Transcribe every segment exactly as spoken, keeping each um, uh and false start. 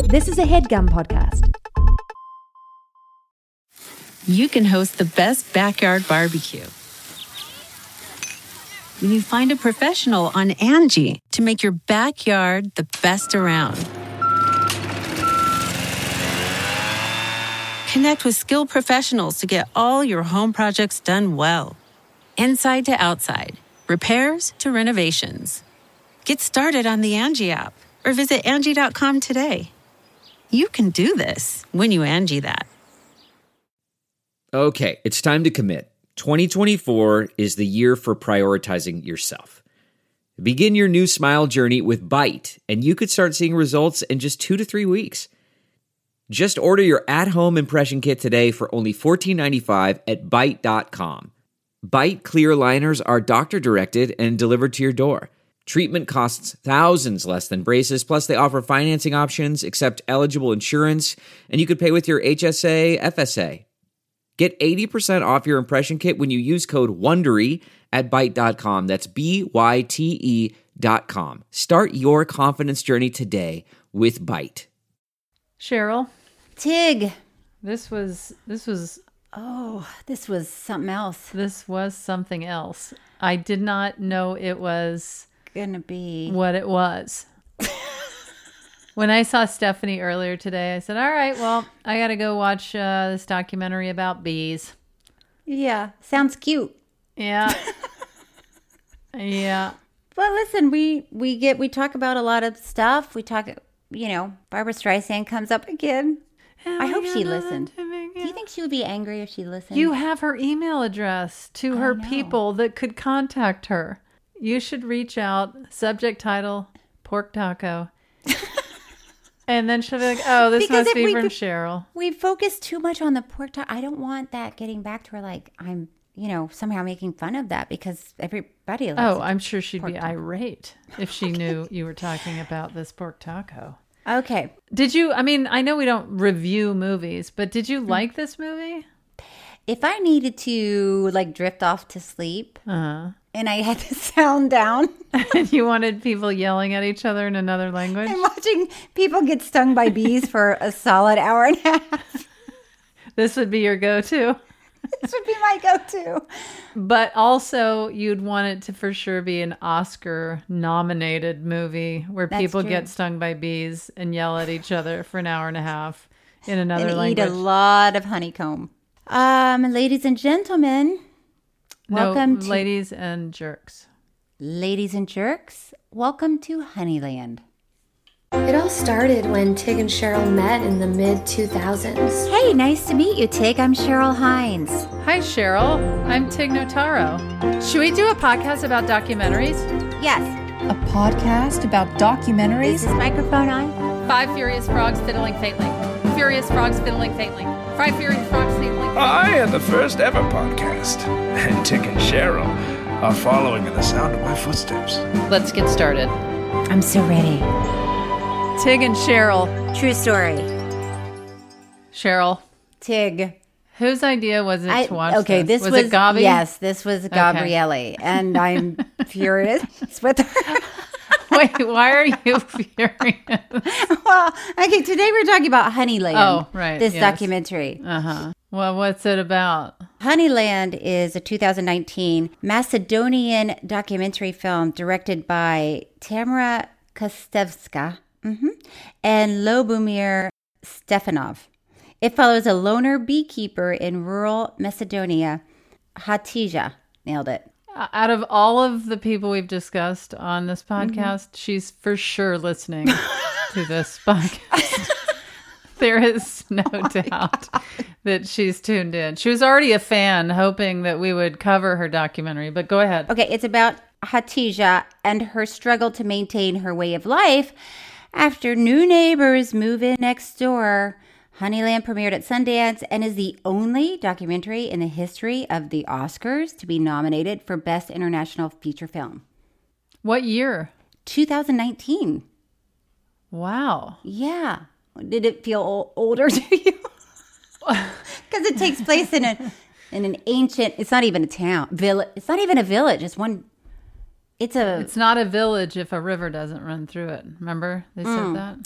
This is a HeadGum podcast. You can host the best backyard barbecue when you find a professional on Angie to make your backyard the best around. Connect with skilled professionals to get all your home projects done well. Inside to outside, repairs to renovations. Get started on the Angie app or visit Angie dot com today. You can do this when you Angie that. Okay, it's time to commit. twenty twenty-four is the year for prioritizing yourself. Begin your new smile journey with Byte, and you could start seeing results in just two to three weeks. Just order your at-home impression kit today for only fourteen ninety-five at byte dot com. Byte clear aligners are doctor-directed and delivered to your door. Treatment costs thousands less than braces, plus they offer financing options, accept eligible insurance, and you could pay with your H S A, F S A. Get eighty percent off your impression kit when you use code WONDERY at byte dot com. That's B Y T E dot com. Start your confidence journey today with Byte. Cheryl. Tig. This was, this was, Oh, this was something else. this was something else. I did not know it was Gonna be. what it was. When I saw Stephanie earlier today, I said, all right, well, I got to go watch uh, this documentary about bees. Yeah, sounds cute. Yeah. Yeah. Well, listen, we we get we talk about a lot of stuff. We talk, you know, Barbara Streisand comes up again. I hope she listened. Do you think she would be angry if she listened? You have her email address to her people that could contact her. You should reach out, subject title, pork taco. And then she'll be like, oh, this Because must if be we from be- Cheryl. We focus too much on the pork talk. I don't want that getting back to her like I'm, you know, somehow making fun of that because everybody loves Oh, I'm sure she'd pork be taco. irate if she knew you were talking about this pork taco. Okay. Did you, I mean, I know we don't review movies, but did you like this movie? If I needed to like drift off to sleep Uh-huh. and I had to sound down, And you wanted people yelling at each other in another language? I'm watching people get stung by bees for a solid hour and a half. This would be your go-to. This would be my go-to. But also, you'd want it to for sure be an Oscar-nominated movie where That's people true. get stung by bees and yell at each other for an hour and a half in another And language. eat a lot of honeycomb. Um, ladies and gentlemen, welcome no, to ladies and jerks. ladies and jerks. Welcome to Honeyland. It all started when Tig and Cheryl met in the mid two thousands. Hey, nice to meet you, Tig. I'm Cheryl Hines. Hi, Cheryl. I'm Tig Notaro. Should we do a podcast about documentaries? Yes. A podcast about Is documentaries? this microphone on? Five furious frogs fiddling faintly. Furious frogs fiddling faintly. Five furious frogs fiddling faintly. I am the first ever podcast, and Tig and Cheryl are following in the sound of my footsteps. Let's get started. I'm so ready. Tig and Cheryl. True story. Cheryl, Tig. whose idea was it I, to watch okay, this? this was, was, it Gabi? Yes, this was Gabrielle, and I'm furious with her. Wait, why are you furious? Well, okay, today we're talking about Honeyland. Oh, right, This yes. documentary. Uh-huh. Well, what's it about? Honeyland is a two thousand nineteen Macedonian documentary film directed by Tamara Kostevska mhm, and Lobomir Stefanov. It follows a loner beekeeper in rural Macedonia, Hatija. Nailed it. Uh, Out of all of the people we've discussed on this podcast, she's for sure listening to this podcast. There is no doubt that she's tuned in. She was already a fan, hoping that we would cover her documentary, but go ahead. Okay, it's about Hatija and her struggle to maintain her way of life after new neighbors move in next door. Honeyland premiered at Sundance and is the only documentary in the history of the Oscars to be nominated for Best International Feature Film. What year? two thousand nineteen. Wow. Yeah. Did it feel o- older to you? Because it takes place in a in an ancient. It's not even a town. Village. It's not even a village. It's one. It's a. It's not a village if a river doesn't run through it. Remember they said that?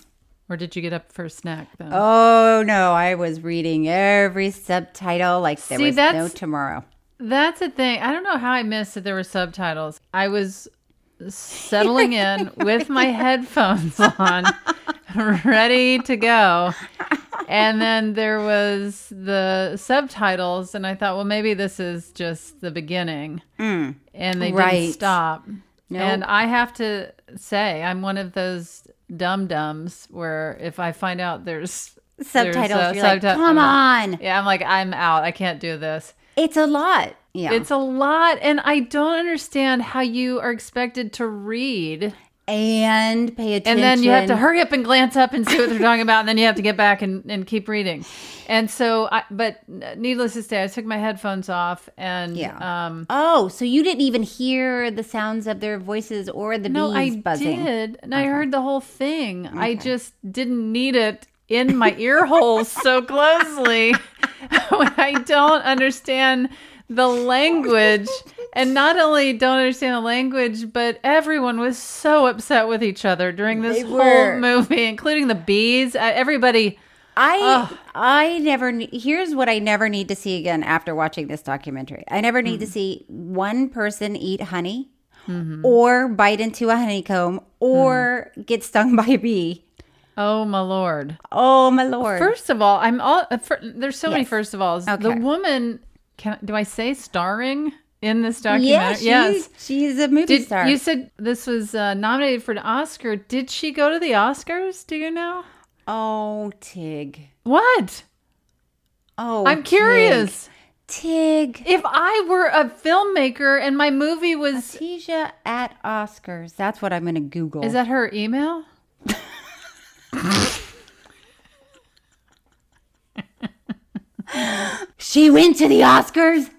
Or did you get up for a snack then? Oh, no. I was reading every subtitle like there See, was no that's- tomorrow. That's the thing. I don't know how I missed that there were subtitles. I was settling in with my headphones on, ready to go. And then there was the subtitles, and I thought, well, maybe this is just the beginning. Mm. And they Right. didn't stop. Nope. And I have to say, I'm one of those dum-dums where if I find out there's Subtitles, there's, uh, you're like, subti- come I'm like- on. Yeah, I'm like, I'm out. I can't do this. It's a lot. Yeah. It's a lot, and I don't understand how you are expected to read, and pay attention. and then you have to hurry up and glance up and see what they're talking about, and then you have to get back and, and keep reading. And so, I, but needless to say, I took my headphones off, and Yeah. um, Oh, so you didn't even hear the sounds of their voices or the no, I bees buzzing? did, and I heard the whole thing. I just didn't need it in my ear holes so closely when I don't understand the language. And not only don't understand the language, but everyone was so upset with each other during this They whole were. movie, including the bees. Uh, everybody, I I never ne- here's what I never need to see again after watching this documentary. I never need to see one person eat honey or bite into a honeycomb or get stung by a bee. oh my Lord. Oh my lord. First of all, I'm all, uh, fir- there's so many Yes. first of alls. The Okay. woman, can do I say starring in this yeah, documentary? she, yes. she's a movie Did star. you said this was uh, nominated for an Oscar? Did she go to the Oscars? Do you know? oh, Tig. What? Oh, I'm curious. Tig. If I were a filmmaker and my movie was, Tisha at Oscars. That's what I'm going to Google. is that her email? She went to the Oscars?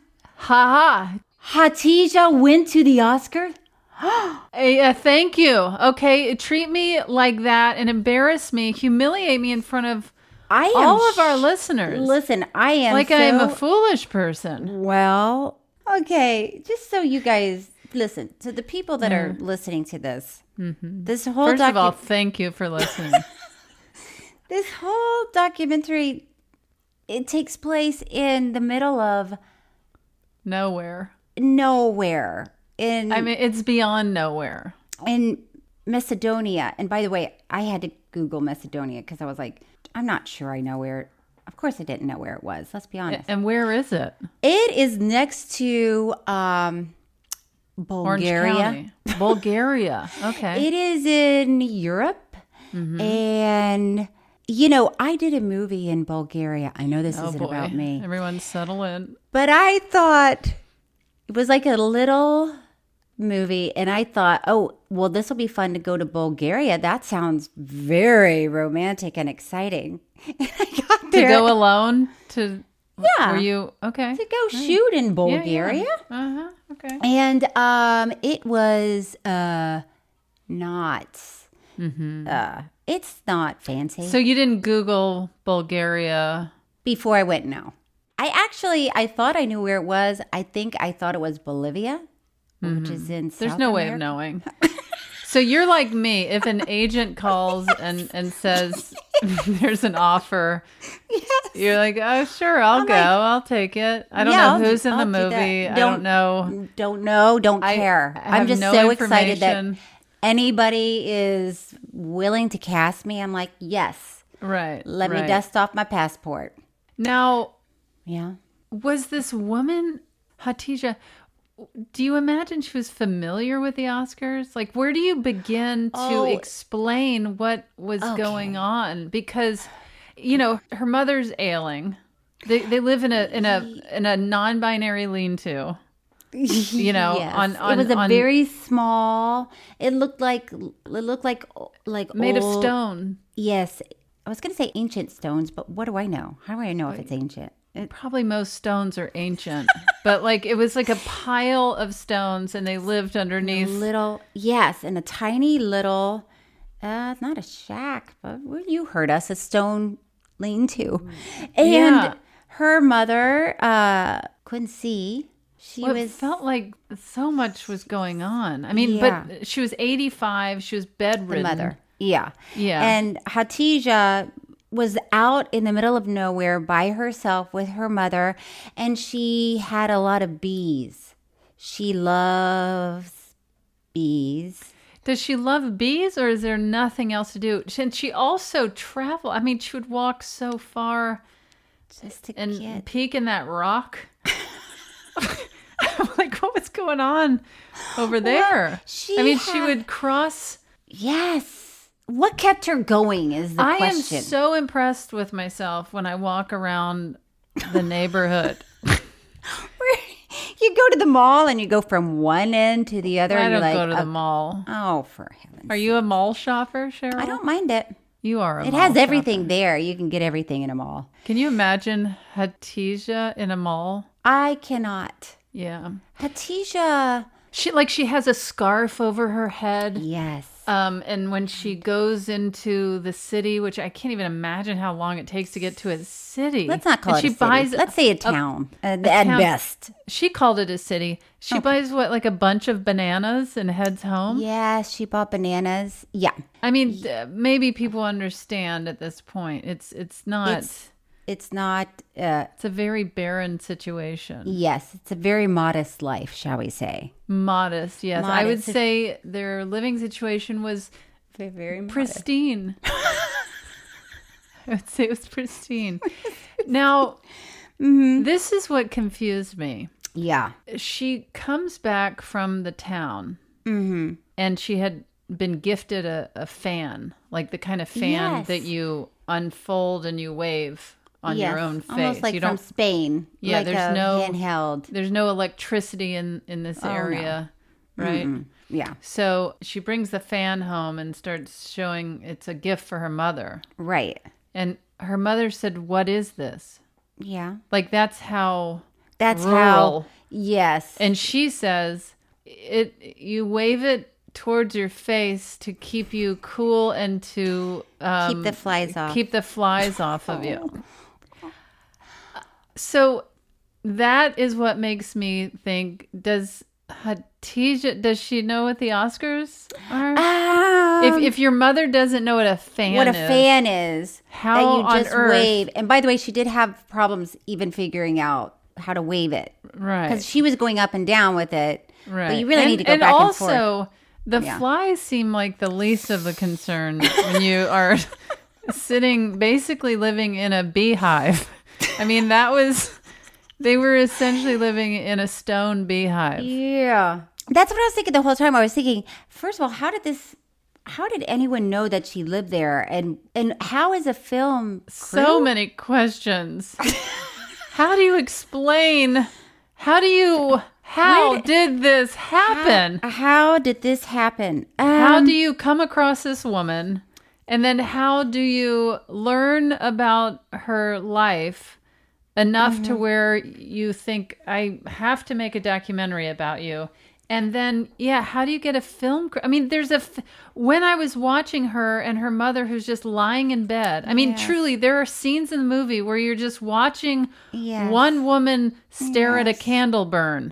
Ha Hatija went to the Oscars? ha. Uh, thank you. Okay, treat me like that and embarrass me, humiliate me in front of I am all of our sh- listeners. Listen, I am like so, I'm a foolish person. Well, okay, just so you guys listen, to the people that are listening to this, this whole First of all, docu- thank you for listening. this whole documentary, it takes place in the middle of Nowhere. nowhere in I mean, it's beyond nowhere. in Macedonia. And by the way, I had to Google Macedonia because I was like, I'm not sure I know where. Of course, I didn't know where it was. Let's be honest. And where is it? It is next to um, Orange Bulgaria. County. Bulgaria. Okay. It is in Europe. Mm-hmm. And, you know, I did a movie in Bulgaria. I know this Oh isn't boy. about me. Everyone settle in. But I thought it was like a little movie. And I thought, oh, well, this will be fun to go to Bulgaria. That sounds very romantic and exciting. And I got To there. go alone to Yeah. Were you okay? to go shoot in Bulgaria. Uh huh. Okay. And um, it was uh, not. Uh, it's not fancy. So you didn't Google Bulgaria? Before I went, no. I actually, I thought I knew where it was. I think I thought it was Bolivia, which is in There's South no way of America. knowing. So you're like me. If an agent calls and, and says there's an offer, you're like, oh, sure, I'll go. like, I'll take it. I don't Yeah, know I'll who's do- in the I'll do that. movie. I Don't- don't know. Don't know, don't I care. have I'm just no so excited that information. anybody is willing to cast me. I'm like, yes, Right. let me right. dust off my passport. Now, Yeah. was this woman, Hatija, do you imagine she was familiar with the Oscars? Like, where do you begin to Oh. explain what was going on? Because, you know, her mother's ailing. They they live in a in a in a non-binary lean-to. You know, Yes. on, on it was a on- very small. It looked like it looked like like made of old- stone. Yes, I was going to say ancient stones, but what do I know? How do I know if it's ancient? It, Probably most stones are ancient, but like it was like a pile of stones, and they lived underneath. little, yes, and a tiny little. Uh, it's not a shack, but well, you heard us, a stone lean-to, and Yeah. her mother uh, couldn't see. She Well, it was felt like so much was going on. I mean, Yeah. but she was eighty-five. She was bedridden. the mother. Yeah. Yeah. And Hatice was out in the middle of nowhere by herself with her mother, and she had a lot of bees. She loves bees. Does she love bees, or is there nothing else to do? And she also traveled. I mean, she would walk so far Just to and get... peek in that rock. Like, what was going on over there? she I mean, she had- would cross. Yes. What kept her going is the I question. am so impressed with myself when I walk around the neighborhood. You go to the mall and you go from one end to the other. I and don't you're go like, to the uh, mall. Oh, for heaven's Are you a mall shopper, Cheryl? I don't mind it. You are a It mall has everything shopper. there. You can get everything in a mall. Can you imagine Hatice in a mall? I cannot. Yeah. Hatice, She like she has a scarf over her head. yes. Um, and when she goes into the city, which I can't even imagine how long it takes to get to a city. Let's not call and it she a city. buys Let's say a town at, a at town. best. She called it a city. She buys what, like a bunch of bananas and heads home. Yeah, she bought bananas. Yeah. I mean, th- maybe people understand at this point. It's it's not. It's It's, it's not, uh, a very barren situation. yes, it's a very modest life, shall we say. Modest, yes. I would Modest. say their living situation was Very, very pristine. I would say it was pristine. Now, this is what confused me. Yeah. She comes back from the town, and she had been gifted a, a fan, like the kind of fan Yes. that you unfold and you wave on Yes, your own face. almost like you from don't. Spain. Yeah, like there's a no- handheld. There's no electricity in in this Oh, no. area, right? Yeah, So she brings the fan home and starts showing it's a gift for her mother. right. And her mother said, "What is this?" Yeah, Like that's how that's rural. how. Yes, And she says, "It you wave it towards your face to keep you cool and to um, keep the flies off. keep the flies off of you." So that is what makes me think: Does Hatice, does she know what the Oscars are? Um, if if your mother doesn't know what a fan what a is, fan is, How that you on just earth- wave. And by the way, she did have problems even figuring out how to wave it right? because she was going up and down with it. Right. But you really and, need to go and back also, and forth. the Yeah. flies seem like the least of the concern when you are sitting, basically living in a beehive. I mean, that was, they were essentially living in a stone beehive. Yeah, that's what I was thinking the whole time. I was thinking, first of all, how did this? How did anyone know that she lived there? And and how is a film So crew? many questions. How do you explain? How do you, how Where did this happen? How, how did this happen? How Um, do you come across this woman? And then how do you learn about her life enough to where you think, I have to make a documentary about you? And then, yeah, how do you get a film? Cr- I mean, there's a, f- when I was watching her and her mother who's just lying in bed. I mean, Yes. truly, there are scenes in the movie where you're just watching Yes. one woman stare at a candle burn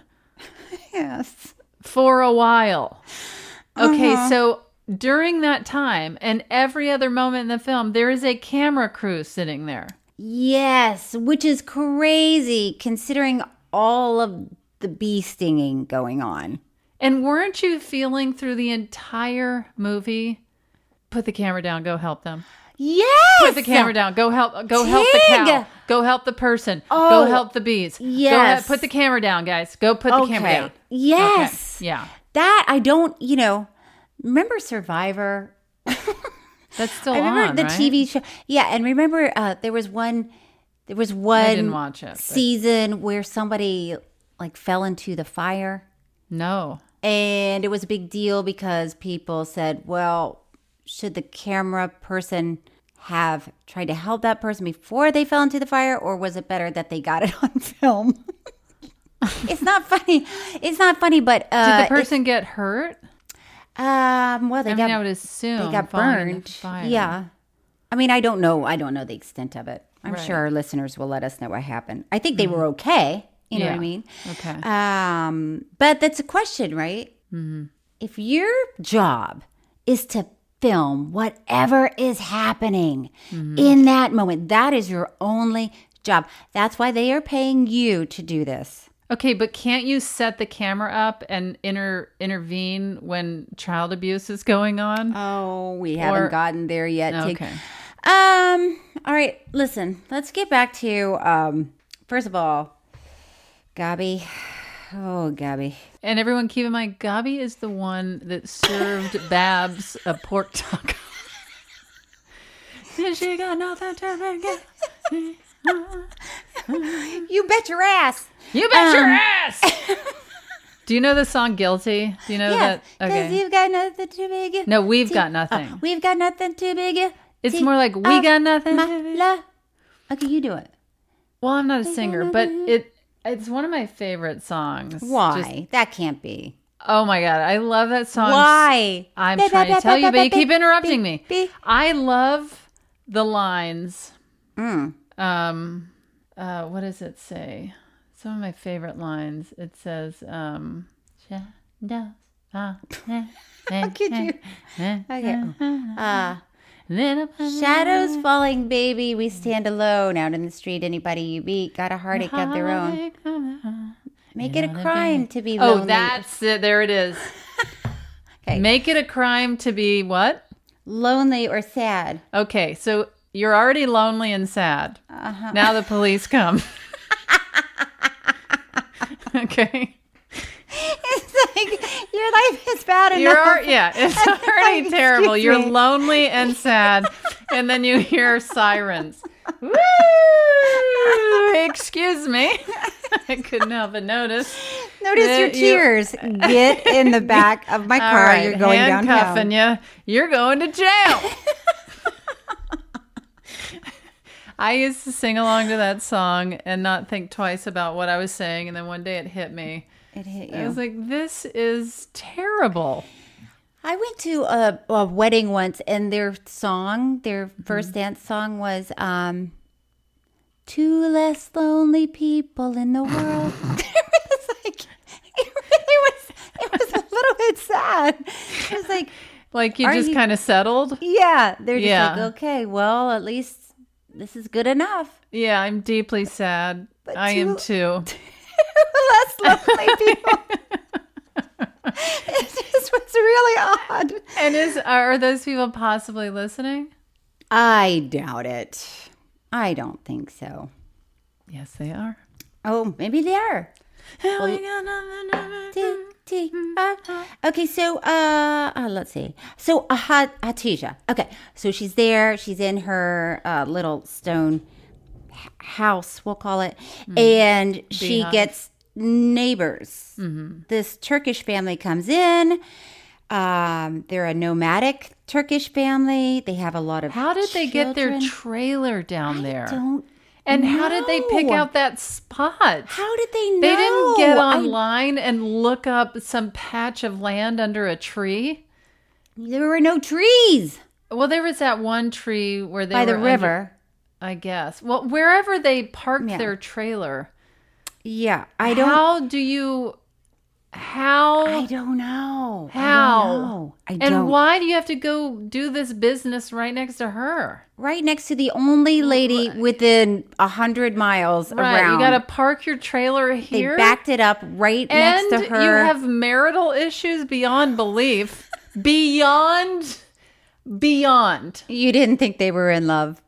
Yes. for a while. Okay, Uh-huh. so during that time and every other moment in the film, there is a camera crew sitting there. Yes, which is crazy considering all of the bee stinging going on. And weren't you feeling through the entire movie? Put the camera down, go help them. Yes. Put the camera down, go help go help the Tig! cow. Go help the person. Oh, go help the bees. Go yes. he- put the camera down, guys. Go put the camera Okay. down. Yes. Okay, yeah. That I don't, you know, remember Survivor? That's still I remember on, the right? T V show. Yeah, and remember uh, there was one there was one I didn't watch it. but- season where somebody like fell into the fire. No. And it was a big deal because people said, well, should the camera person have tried to help that person before they fell into the fire, or was it better that they got it on film? It's not funny. It's not funny, but uh, Did the person get hurt? it- um, well, they I got mean, I would assume they got falling in the burned. fire. Yeah, I mean, I don't know. I don't know the extent of it. I'm Right. sure our listeners will let us know what happened. I think they were okay. You know what I Yeah. mean? Okay. Um, but that's a question, right? Mm-hmm. If your job is to film whatever is happening mm-hmm. in that moment. That is your only job. That's why they are paying you to do this. Okay, but can't you set the camera up and inter- intervene when child abuse is going on? Oh, we haven't or... gotten there yet. Okay. Take... Um. All right, listen, let's get back to, um, first of all, Gabi. Oh, Gabi. And everyone keep in mind, Gabi is the one that served Babs a pork taco. She got nothing to make. You bet your ass. You bet um, your ass. Do you know the song Guilty? Do you know yeah, that? Because Okay. you've got nothing too big. No, we've to, got nothing. Uh, we've got nothing too big. It's more like, we got nothing. La. Okay, you do it. Well, I'm not a singer, but it it's one of my favorite songs. Why? Just, that can't be. oh my God, I love that song. Why? I'm Ba- trying ba- to tell ba- you, ba- but you ba- keep interrupting be- me. be- I love the lines. Mm. Um, uh, what does it say? Some of my favorite lines. It says, um, shadows. How could you? Okay. Uh, shadows falling, baby. We stand alone out in the street. Anybody you meet got a heartache of their own. Make it a crime to be lonely. Oh, that's it. There it is. Okay. Make it a crime to be what? Lonely or sad. Okay, so you're already lonely and sad. Uh-huh. Now the police come. Okay. It's like your life is bad enough. You're al- yeah, it's already Excuse terrible. You're me. lonely and sad, and then you hear sirens. Woo! Excuse me. I couldn't help but notice. Notice that your you- tears. Get in the back of my All car. right, You're going handcuffing downtown. you. You're going to jail. I used to sing along to that song and not think twice about what I was saying, and then one day it hit me. It hit I you. was like, this is terrible. I went to a, a wedding once, and their song, their first dance song was um, Two Less Lonely People in the World. It was like, it really was, it was a little bit sad. It was like, Like you Are just you- kind of settled. yeah, they're just Yeah. like, okay, well, at least this is good enough. Yeah, I'm deeply sad. But I two- am too. Less lonely people. It just was really odd. And is are those people possibly listening? I doubt it. I don't think so. Yes, they are. Oh, maybe they are. Okay, so uh, uh let's see. So uh, Hat- Hatice. Okay, so she's there. She's in her uh, little stone h- house, we'll call it, mm. and she Beehive. gets neighbors. Mm-hmm. This Turkish family comes in. Um, they're a nomadic Turkish family. They have a lot of. How did they get their children. trailer down there? Don't. And how did they pick know. out that spot? How did they know? They didn't get I- online and look up some patch of land under a tree. There were no trees Well, there was that one tree where they by were the under- river. I guess. Well, wherever they parked Yeah. their trailer. Yeah, I don't. How do you? How? I don't know. How? I don't know. I and don't. why do you have to go do this business right next to her? Right next to the only lady within a hundred miles Right, around. you got to park your trailer They here. backed it up right and next to her. you have marital issues beyond belief. beyond, beyond. You didn't think they were in love.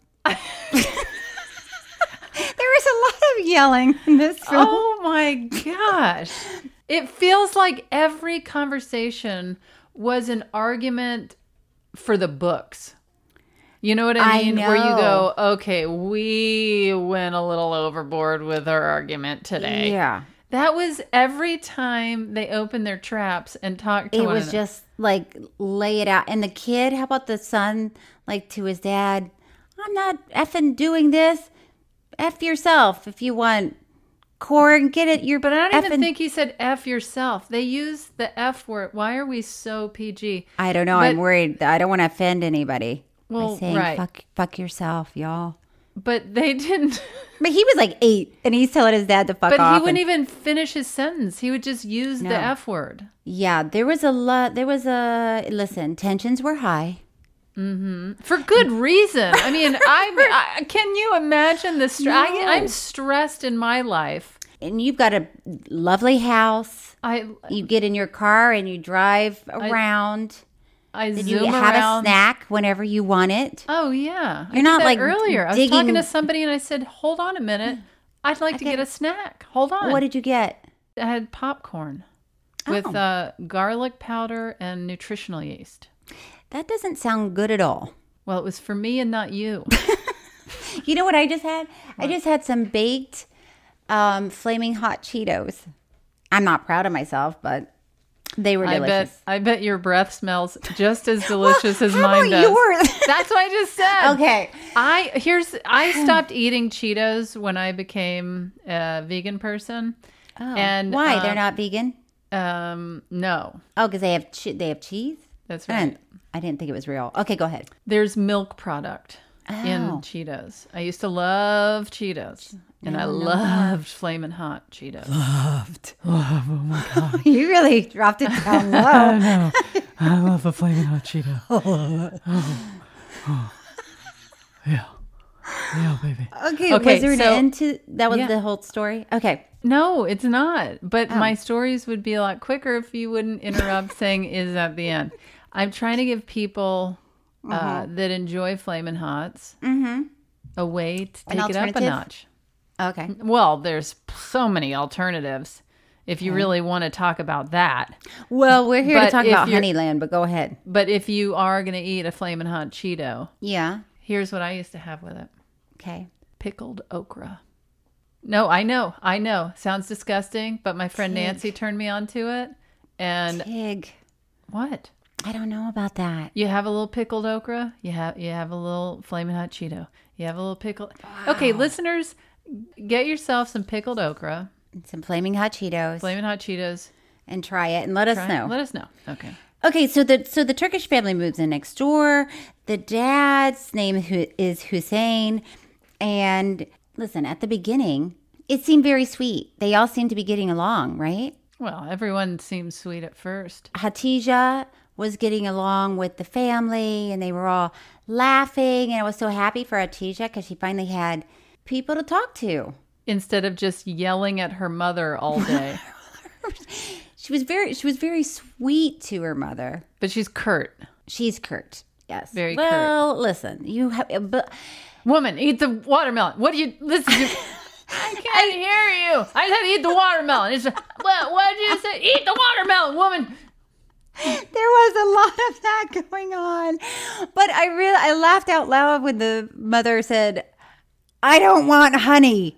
There was a lot of yelling in this film. Oh my gosh. It feels like every conversation was an argument for the books. You know what I I mean? Where you know. go, okay, we went a little overboard with our argument today. Yeah. That was every time they opened their traps and talked to It one was another. just like lay it out. And the kid, how about the son, like to his dad, I'm not effing doing this. F yourself if you want corn, get it. You're But I don't even effing- think he said F yourself. They used the F word. Why are we so P G? I don't know. But- I'm worried. I don't want to offend anybody Well, by saying right. fuck, fuck yourself, y'all. But they didn't. But he was like eight, and he's telling his dad to fuck But off. he wouldn't and- even finish his sentence. He would just use No. the F word. Yeah, there was a lot. There was a listen. Tensions were high. For good reason. I mean, I, I can you imagine the stress? No. I'm stressed in my life. And you've got a lovely house. I You get in your car and you drive around. I Then zoom you have around. a snack whenever you want it. Oh yeah, I You're did not, that like, earlier. I was digging- talking to somebody and I said, "Hold on a minute, I'd like to Okay. get a snack. Hold on." What did you get? I had popcorn with Oh. uh, garlic powder and nutritional yeast. That doesn't sound good at all. Well, it was for me and not you. You know what I just had? I just had some baked um, flaming hot Cheetos. I'm not proud of myself, but they were I delicious. bet. I bet your breath smells just as delicious as How mine about does. yours? That's what I just said. Okay. I here's I stopped eating Cheetos when I became a vegan person. Oh, And why? uh, They're not vegan? Um, no, Oh, because they have che- they have cheese? that's I right. didn't, I didn't think it was real. Okay, go ahead. There's milk product in Oh. Cheetos. I used to love Cheetos, and I No, no loved Flamin' Hot Cheetos. Loved. Love, oh my God. You really dropped it down low. know. I love a Flamin' Hot Cheeto. Yeah. Yeah, baby. Okay, Okay, was there an so- end to that? Was Yeah. the whole story? Okay. No, it's not. But Oh. my stories would be a lot quicker if you wouldn't interrupt saying is at the end. I'm trying to give people uh, that enjoy Flamin' Hots a way to An take it up a alternative? notch. Okay. Well, there's so many alternatives if you really want to talk about that. Well, we're here to But talk if about you're- Honeyland, but go ahead. But if you are going to eat a Flamin' Hot Cheeto, Yeah. here's what I used to have with it. Okay. Pickled okra. No, I know. I know. Sounds disgusting, but my friend Tig. Nancy turned me onto it. And Tig. what? I don't know about that. You have a little pickled okra. You have you have a little Flamin' Hot Cheeto. You have a little pickled. Okay, listeners, get yourself some pickled okra, Some flaming hot Cheetos, Flamin' Hot Cheetos. and try it and let us Try- know. Let us know. Okay. Okay, so the so the Turkish family moves in next door. The dad's name hu- is Hussein, and listen, at the beginning, it seemed very sweet. They all seemed to be getting along, right? Well, everyone seems sweet at first. Hatija was getting along with the family, and they were all laughing. And I was so happy for Hatija because she finally had people to talk to. Instead of just yelling at her mother all day. She was very she was very sweet to her mother. But she's curt. She's curt. Yes. Very curt. well, listen, you have but Woman, eat the watermelon. What do you listen to? I can't hear you. I said eat the watermelon. It's what what did you say? Eat the watermelon, woman. there was a lot of that going on. But I really I laughed out loud when the mother said, "I don't want honey."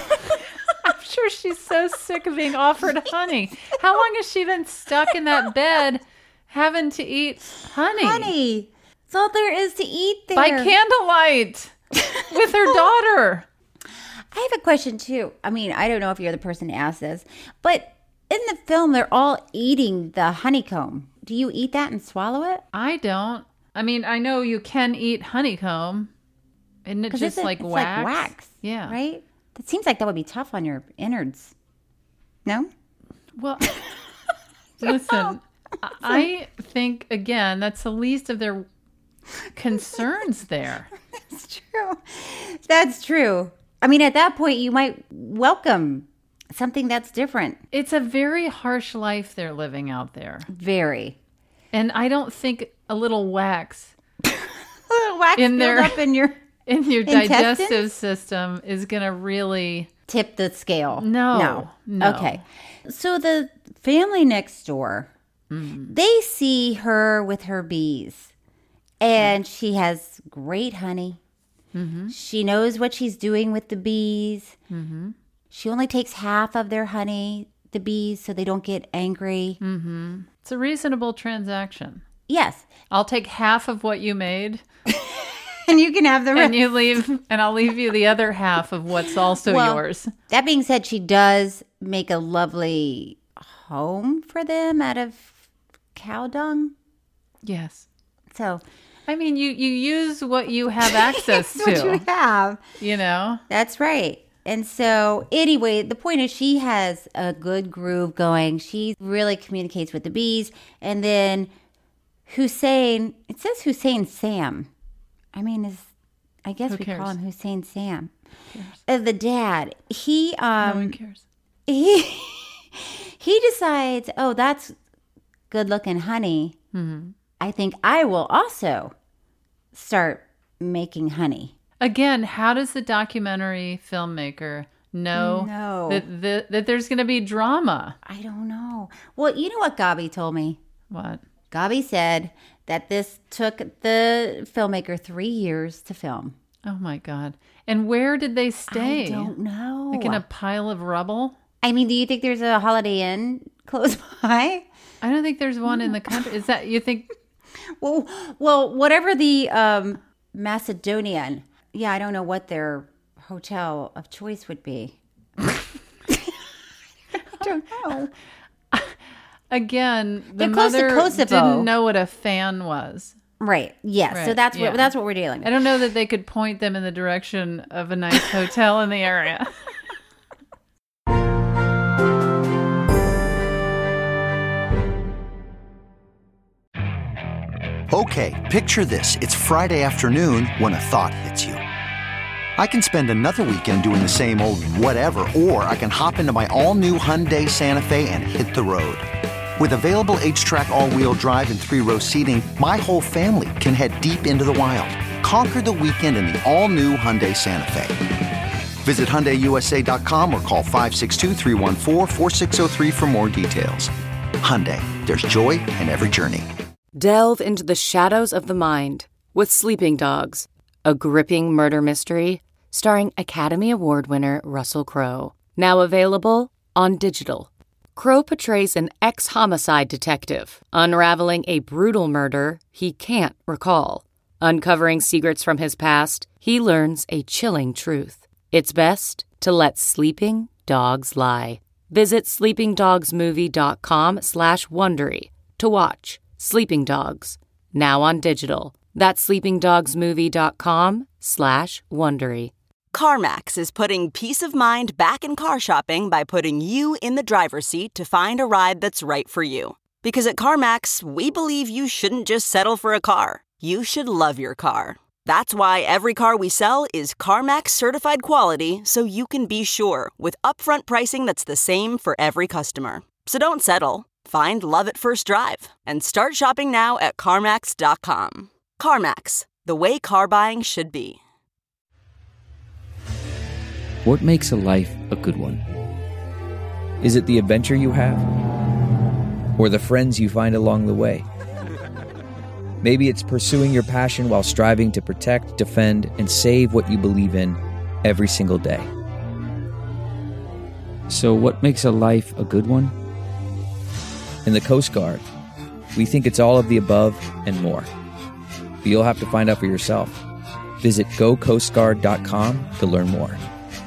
I'm sure she's so sick of being offered honey. How long has she been stuck in that bed having to eat honey? Honey. That's all there is to eat there. By candlelight with her daughter. I have a question too. I mean, I don't know if you're the person to ask this, but in the film they're all eating the honeycomb. Do you eat that and swallow it? I don't. I mean, I know you can eat honeycomb. Isn't it 'Cause just it's, like it's wax? like wax. Yeah. Right? That seems like that would be tough on your innards. No? Well, listen, I think, again, that's the least of their concerns there. That's true. That's true. I mean, at that point, you might welcome something that's different. It's a very harsh life they're living out there. Very. And I don't think a little wax Wax In build there. up in your in your Intestines? digestive system is going to really... tip the scale. No, No. no. Okay. So the family next door, Mm-hmm. they see her with her bees, and she has great honey. Mm-hmm. She knows what she's doing with the bees. Mm-hmm. She only takes half of their honey, the bees, so they don't get angry. Mm-hmm. It's a reasonable transaction. Yes. I'll take half of what you made And you can have the rest. and you leave, and I'll leave you the other half of what's also Well, yours. That being said, she does make a lovely home for them out of cow dung. Yes. So I mean, you, you use what you have access that's what you to, have. you know? That's right. And so, anyway, the point is she has a good groove going. She really communicates with the bees. And then Hussein, it says Hussein Sam. I mean, is I guess Who we cares? call him Hussein Sam. Uh, the dad, he um, no one cares. he he decides, oh, that's good looking honey. Mm-hmm. I think I will also start making honey. Again, how does the documentary filmmaker know No. that, that that there's going to be drama? I don't know. Well, you know what Gabi told me? What? Gabi said that this took the filmmaker three years to film. Oh my God. And where did they stay? I don't know. Like in a pile of rubble? I mean, do you think there's a Holiday Inn close by? I don't think there's one in the country. Is that, you think? Well, well, whatever the um, Macedonian, yeah, I don't know what their hotel of choice would be. I don't know. Again, the They're close to mother Kosovo. didn't know what a fan was. Right. Yes. So Right, that's yeah. what that's what we're dealing with. I don't know that they could point them in the direction of a nice hotel in the area. Okay, picture this. It's Friday afternoon when a thought hits you. I can spend another weekend doing the same old whatever, or I can hop into my all-new Hyundai Santa Fe and hit the road. With available H-Track all-wheel drive and three-row seating, my whole family can head deep into the wild. Conquer the weekend in the all-new Hyundai Santa Fe. Visit Hyundai U S A dot com or call five six two, three one four, four six zero three for more details. Hyundai, there's joy in every journey. Delve into the shadows of the mind with Sleeping Dogs, a gripping murder mystery starring Academy Award winner Russell Crowe. Now available on digital. Crowe portrays an ex-homicide detective unraveling a brutal murder he can't recall. Uncovering secrets from his past, he learns a chilling truth. It's best to let sleeping dogs lie. Visit sleepingdogsmovie.com slash Wondery to watch Sleeping Dogs, now on digital. That's sleepingdogsmovie.com slash Wondery. CarMax is putting peace of mind back in car shopping by putting you in the driver's seat to find a ride that's right for you. Because at CarMax, we believe you shouldn't just settle for a car. You should love your car. That's why every car we sell is CarMax certified quality, so you can be sure with upfront pricing that's the same for every customer. So don't settle. Find love at first drive and start shopping now at CarMax dot com. CarMax, the way car buying should be. What makes a life a good one? Is it the adventure you have? Or the friends you find along the way? Maybe it's pursuing your passion while striving to protect, defend, and save what you believe in every single day. So what makes a life a good one? In the Coast Guard, we think it's all of the above and more. But you'll have to find out for yourself. Visit go coast guard dot com to learn more.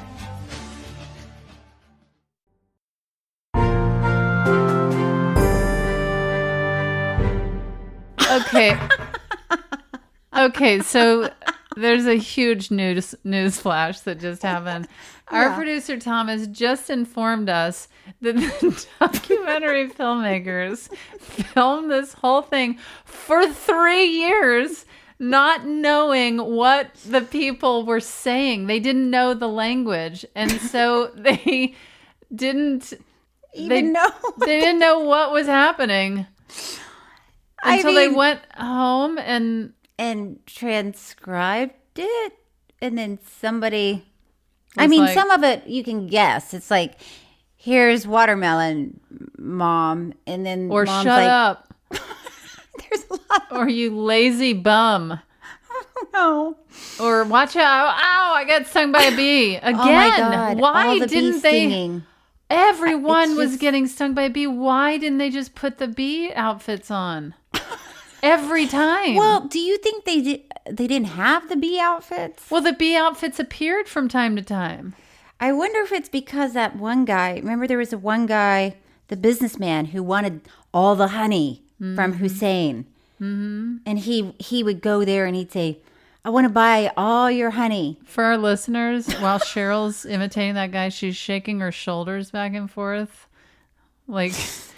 Okay. Okay, so there's a huge news news flash that just happened. Our Yeah. producer Thomas just informed us that the documentary filmmakers filmed this whole thing for three years, not knowing what the people were saying. They didn't know the language, and so they didn't Even they, know. they didn't know what was happening I until they mean- went home and and transcribed it, and then somebody. I Was mean, like- some of it you can guess. It's like, here's watermelon, mom, and then or mom's shut like, up, There's a lot. or you lazy bum, No. or watch out! Ow! I got stung by a bee again. Oh my God. Why All the didn't bee they? stinging. Everyone It's was just- getting stung by a bee. Why didn't they just put the bee outfits on every time? Well, do you think they did? They didn't have the bee outfits? well, the bee outfits appeared from time to time. I wonder if it's because that one guy. Remember, there was a one guy, the businessman, who wanted all the honey from Hussein, mm-hmm. and he he would go there and he'd say, "I want to buy all your honey." For our listeners, while Cheryl's imitating that guy, she's shaking her shoulders back and forth, like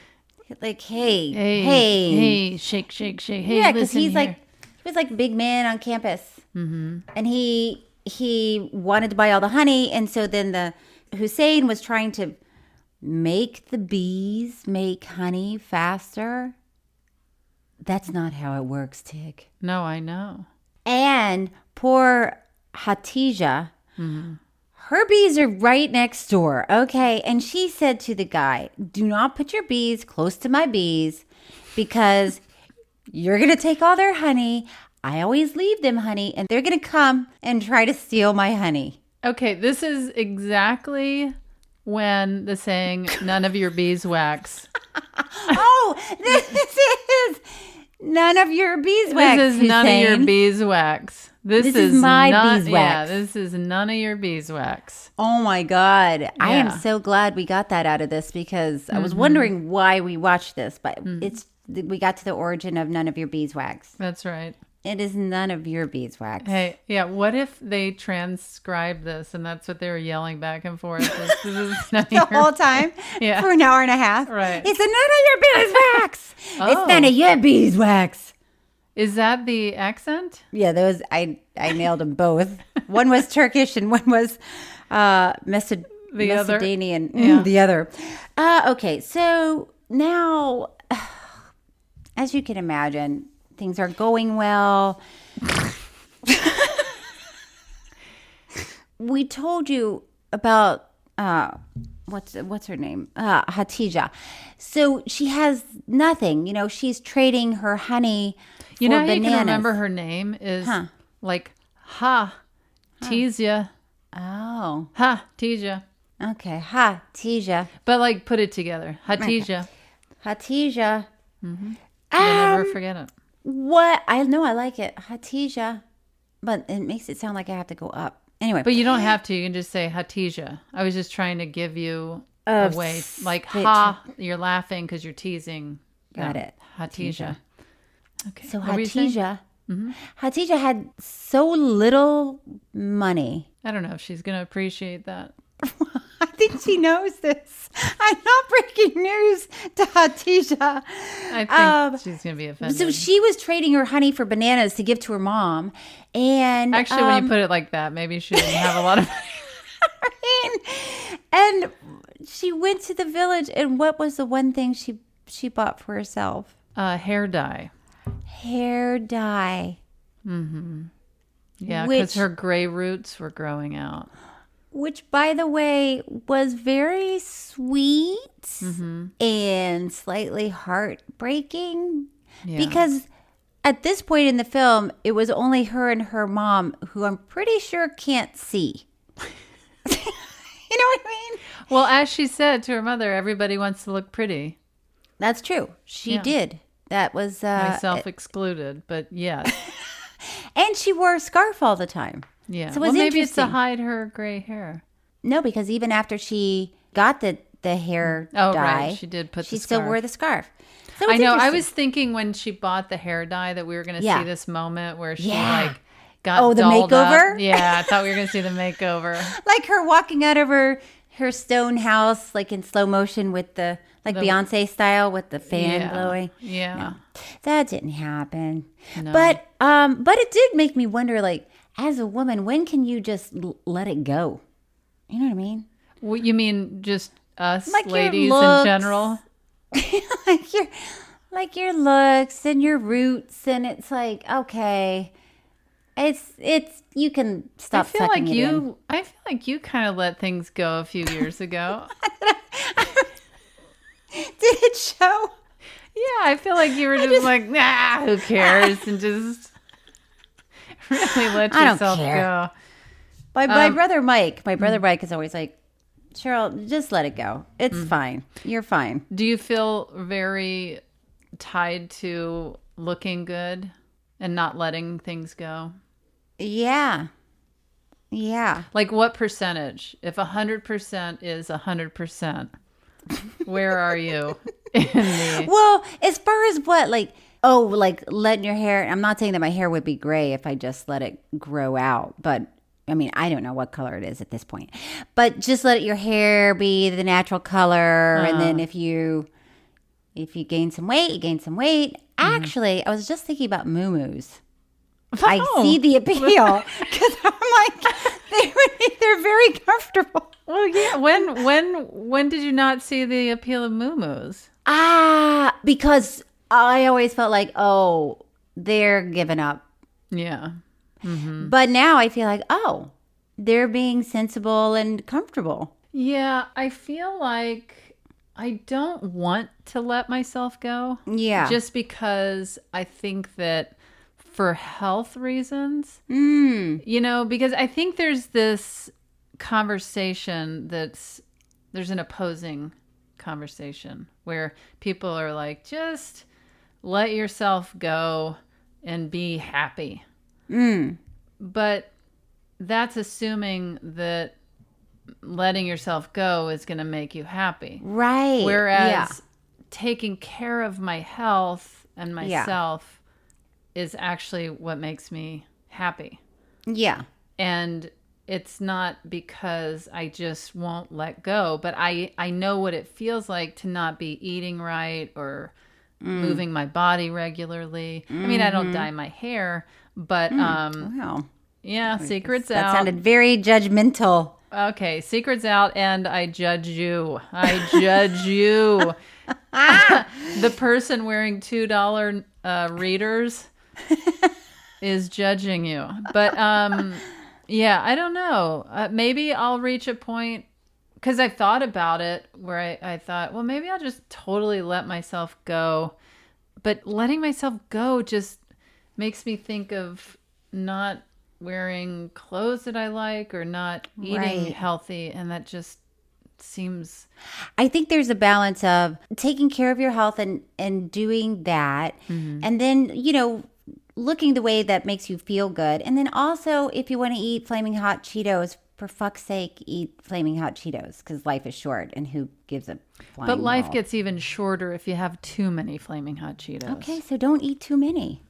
like, hey, Hey, hey, hey, shake, shake, shake. Hey, yeah, because listen he's here. like, he was like a big man on campus, mm-hmm. and he he wanted to buy all the honey, and so then the Hussein was trying to make the bees make honey faster. That's not how it works, Tig. No, I know. And poor Hatija, mm-hmm. her bees are right next door, okay? And she said to the guy, do not put your bees close to my bees because you're going to take all their honey. I always leave them honey, and they're going to come and try to steal my honey. Okay, this is exactly when the saying, none of your beeswax. Oh, this is none of your beeswax. This is none of your beeswax. This, this is, is my not, beeswax. Yeah, this is none of your beeswax. Oh my God. Yeah. I am so glad we got that out of this because mm-hmm. I was wondering why we watched this, but mm-hmm. it's we got to the origin of none of your beeswax. That's right. It is none of your beeswax. Hey, yeah, what if they transcribed this and that's what they were yelling back and forth? This, this is none of the your, whole time? Yeah. For an hour and a half? Right. It's a none of your beeswax. Oh. It's none of your beeswax. Is that the accent? Yeah, those I I nailed them both. One was Turkish and one was uh, Maced- the Macedonian. Other? Yeah. The other. Uh, okay, so now, as you can imagine, things are going well. We told you about uh, what's what's her name, uh, Hatija. So she has nothing. You know, she's trading her honey. You know how bananas. you can remember her name is huh. like Ha, huh. tease ya. Oh. Ha, tease ya. Okay, Ha, Tija. But like put it together. Hatija. Okay. Hatija. Mm-hmm. You'll um, never forget it. What? I know I like it. Hatija. But it makes it sound like I have to go up. Anyway. But you don't have to. You can just say Hatija. I was just trying to give you uh, a way. Like ha, you're laughing because you're teasing. Got no, it. Hatija. Okay. So what Hatija, mm-hmm. Hatija had so little money. I don't know if she's going to appreciate that. I think she knows this. I'm not breaking news to Hatija. I think um, she's going to be offended. So she was trading her honey for bananas to give to her mom. And actually, um, when you put it like that, maybe she didn't have a lot of money. And she went to the village. And what was the one thing she, she bought for herself? Uh, hair dye. Hair dye. Mm-hmm. Yeah, because her gray roots were growing out. Which, by the way, was very sweet mm-hmm. and slightly heartbreaking. Yeah. Because at this point in the film, it was only her and her mom, who I'm pretty sure can't see. You know what I mean? Well, as she said to her mother, everybody wants to look pretty. That's true. She yeah. did. That was... Uh, Myself excluded, but yes. And she wore a scarf all the time. Yeah. So it was well, maybe it's to hide her gray hair. No, because even after she got the, the hair oh, dye... right. She did put she the scarf. still wore the scarf. So I know. I was thinking when she bought the hair dye that we were going to yeah. see this moment where she yeah. like got Oh, the makeover? Up. Yeah, I thought we were going to see the makeover. Like her walking out of her, her stone house, like in slow motion with the... Like the, Beyonce style with the fan yeah, blowing. Yeah. No, that didn't happen. No. But um, but it did make me wonder, like, as a woman, when can you just l- let it go? You know what I mean? What you mean just us like ladies looks, in general? like your like your looks and your roots, and it's like, okay. It's it's you can stop I feel sucking like it you in. I feel like you kind of let things go a few years ago. Did it show? Yeah, I feel like you were just, just like, nah, who cares? And just really let I yourself don't care. go. My, my um, brother Mike, my brother Mike is always like, Cheryl, just let it go. It's mm. fine. You're fine. Do you feel very tied to looking good and not letting things go? Yeah. Yeah. Like what percentage? If one hundred percent is one hundred percent. Where are you in the... Well, as far as what, like, oh, like letting your hair, I'm not saying that my hair would be gray if I just let it grow out, but I mean, I don't know what color it is at this point, but just let your hair be the natural color. Uh, and then if you, If you gain some weight, you gain some weight. Mm-hmm. Actually, I was just thinking about moo-moos. Oh. I see the appeal because I'm like, they, they're very comfortable. Well, yeah. When when when did you not see the appeal of moo-moos? Ah, because I always felt like, oh, they're giving up. Yeah. Mm-hmm. But now I feel like, oh, they're being sensible and comfortable. Yeah, I feel like I don't want to let myself go. Yeah. Just because I think that for health reasons, Mm. you know, because I think there's this conversation that's, there's an opposing conversation where people are like, just let yourself go and be happy. Mm. But that's assuming that letting yourself go is going to make you happy. Right. Whereas Yeah. taking care of my health and Yeah. myself is actually what makes me happy. Yeah. And it's not because I just won't let go, but I, I know what it feels like to not be eating right or Mm. moving my body regularly. I mean, I don't Mhm. dye my hair, but Mm. um, Wow. yeah, secret's That out. sounded very judgmental. Okay, secret's out, and I judge you. I judge you. The person wearing two dollar uh, readers is judging you. But um, yeah, I don't know. Uh, maybe I'll reach a point, because I thought about it, where I, I thought, well, maybe I'll just totally let myself go. But letting myself go just makes me think of not wearing clothes that I like or not eating Right. healthy. And that just seems... I think there's a balance of taking care of your health and, and doing that. Mm-hmm. And then, you know, looking the way that makes you feel good. And then also, if you want to eat Flaming Hot Cheetos, for fuck's sake, eat Flaming Hot Cheetos because life is short and who gives a flying But life ball. gets even shorter if you have too many Flaming Hot Cheetos. Okay, so don't eat too many.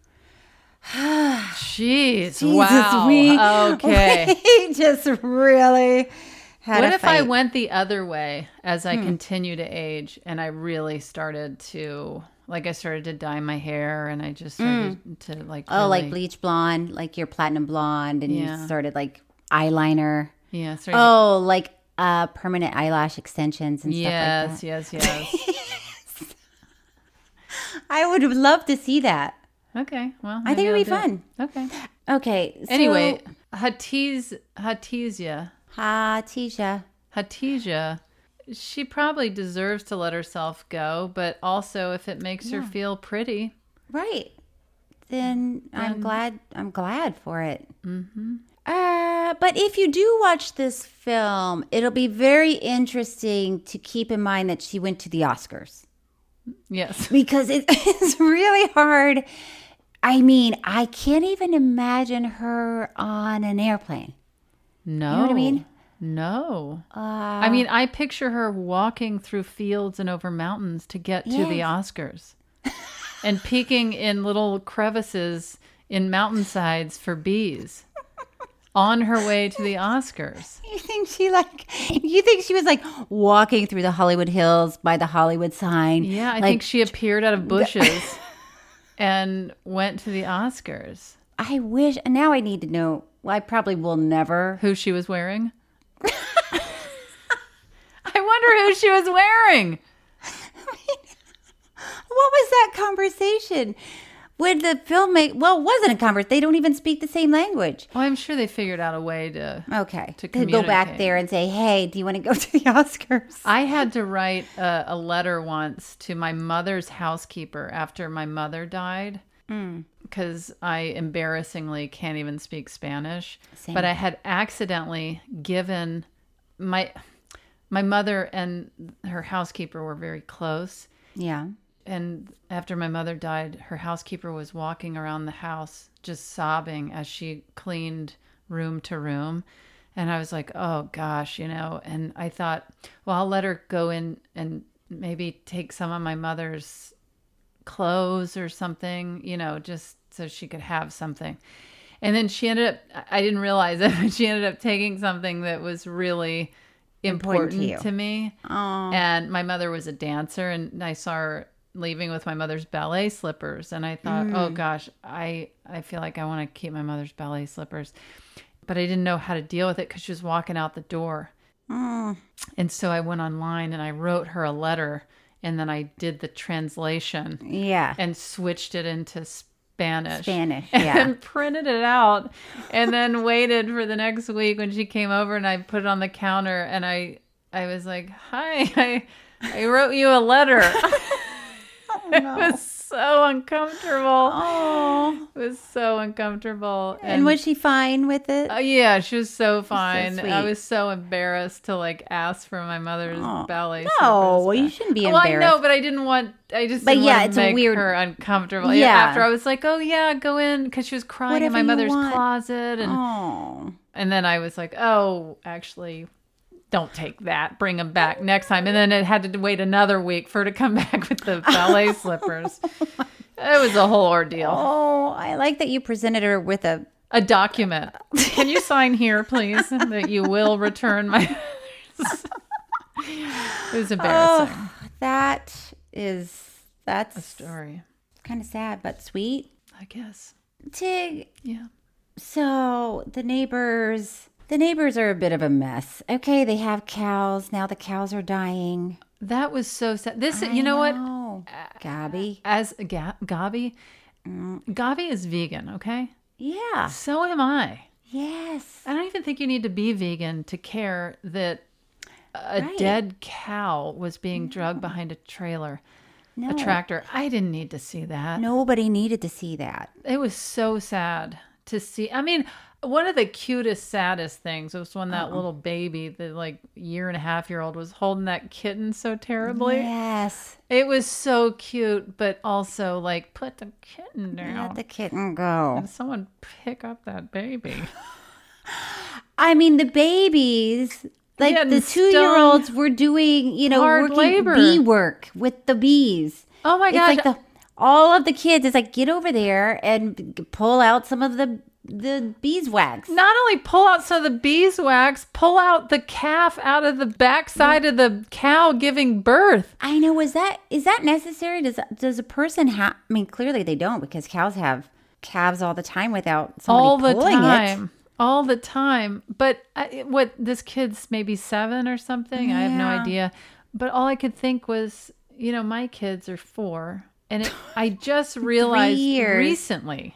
Jeez, Jesus, wow. we, Okay. we just really had What a if I fight. went the other way as I Hmm. continue to age and I really started to, like I started to dye my hair and I just started to like Oh, like really- bleach blonde, like you're platinum blonde, and Yeah. you started like eyeliner. Yeah. Started Oh, like uh, permanent eyelash extensions and yes, stuff like that. yes, yes. I would love to see that. Okay. Well, I think maybe it'd be I'll do fun. it. Okay. Okay. So, Anyway, Hatiz, Hatizia, Hatisha. Hatija, she probably deserves to let herself go, but also if it makes her feel pretty. Right. Then I'm Then- glad. I'm glad for it. Mm-hmm. Uh, but if you do watch this film, it'll be very interesting to keep in mind that she went to the Oscars. Yes. Because it, it's really hard. I mean, I can't even imagine her on an airplane. No. You know what I mean? No. Uh, I mean, I picture her walking through fields and over mountains to get to the Yes. Oscars and peeking in little crevices in mountainsides for bees on her way to the Oscars. You think she like? You think she was like walking through the Hollywood Hills by the Hollywood sign? Yeah, I like, think she appeared out of bushes and went to the Oscars. I wish. And now I need to know. Well, I probably will never. Who she was wearing? I wonder who she was wearing. What was that conversation? With the filmmaker, well, it wasn't a conversation. They don't even speak the same language. Well, I'm sure they figured out a way to Okay. to To go back communicate. there and say, hey, do you want to go to the Oscars? I had to write a, a letter once to my mother's housekeeper after my mother died because I embarrassingly can't even speak Spanish. Same. But I had accidentally given my my mother and her housekeeper were very close. Yeah. And after my mother died, her housekeeper was walking around the house just sobbing as she cleaned room to room. And I was like, oh gosh, you know, and I thought, well, I'll let her go in and maybe take some of my mother's clothes or something, you know, just so she could have something. And then she ended up, I didn't realize it, but she ended up taking something that was really Important important to you. to me. Aw. And my mother was a dancer, and I saw her leaving with my mother's ballet slippers. And I thought, Mm. oh gosh, I, I feel like I want to keep my mother's ballet slippers. But I didn't know how to deal with it because she was walking out the door. Mm. And so I went online and I wrote her a letter, and then I did the translation. Yeah. And switched it into Spanish. Spanish, yeah. And printed it out, and then waited for the next week when she came over, and I put it on the counter, and I I was like, "Hi, I I wrote you a letter." Oh, no. It was so uncomfortable. Oh. It was so uncomfortable. And was she fine with it? Uh, yeah, she was so fine. sweet. I was so embarrassed to like ask for my mother's Oh. ballet. No, slippers well, you back. shouldn't be Well, I embarrassed. know, but I didn't want. I just. But didn't yeah, want it's to a make weird- her uncomfortable. Yeah. After I was like, oh yeah, go in, because she was crying in Whatever my you mother's want. closet, and Oh. and then I was like, oh, actually, don't take that. Bring them back next time. And then it had to wait another week for her to come back with the ballet slippers. It was a whole ordeal. Oh, I like that you presented her with a A document. Can you sign here, please, that you will return my... It was embarrassing. Oh, that is that's A story. kind of sad but sweet. I guess. Tig, Yeah. so the neighbors, the neighbors are a bit of a mess. Okay, they have cows. Now the cows are dying. That was so sad. This, I you know, what? know. Gabby. As Ga- Gabi, Gabi is vegan, okay? Yeah. So am I. Yes. I don't even think you need to be vegan to care that a Right. dead cow was being dragged behind a trailer, No. a tractor. I didn't need to see that. Nobody needed to see that. It was so sad to see. I mean, one of the cutest, saddest things was when that little baby, the like year and a half year old, was holding that kitten so terribly. Yes. It was so cute, but also like, put the kitten down. Let the kitten go. And someone pick up that baby. I mean, the babies, like Yeah, the and two-year-olds were doing, you know, hard working labor. bee work with the bees. Oh my It's gosh. like the, all of the kids, it's like, get over there and g- pull out some of the the beeswax. Not only pull out some of the beeswax, pull out the calf out of the backside of the cow giving birth. I know. Is that is that necessary? Does does a person have? I mean, clearly they don't, because cows have calves all the time without somebody All the pulling time. it. All the time. But I, what, this kid's maybe seven or something? I have no Yeah. idea. But all I could think was, you know, my kids are four. And it, I just realized years. recently,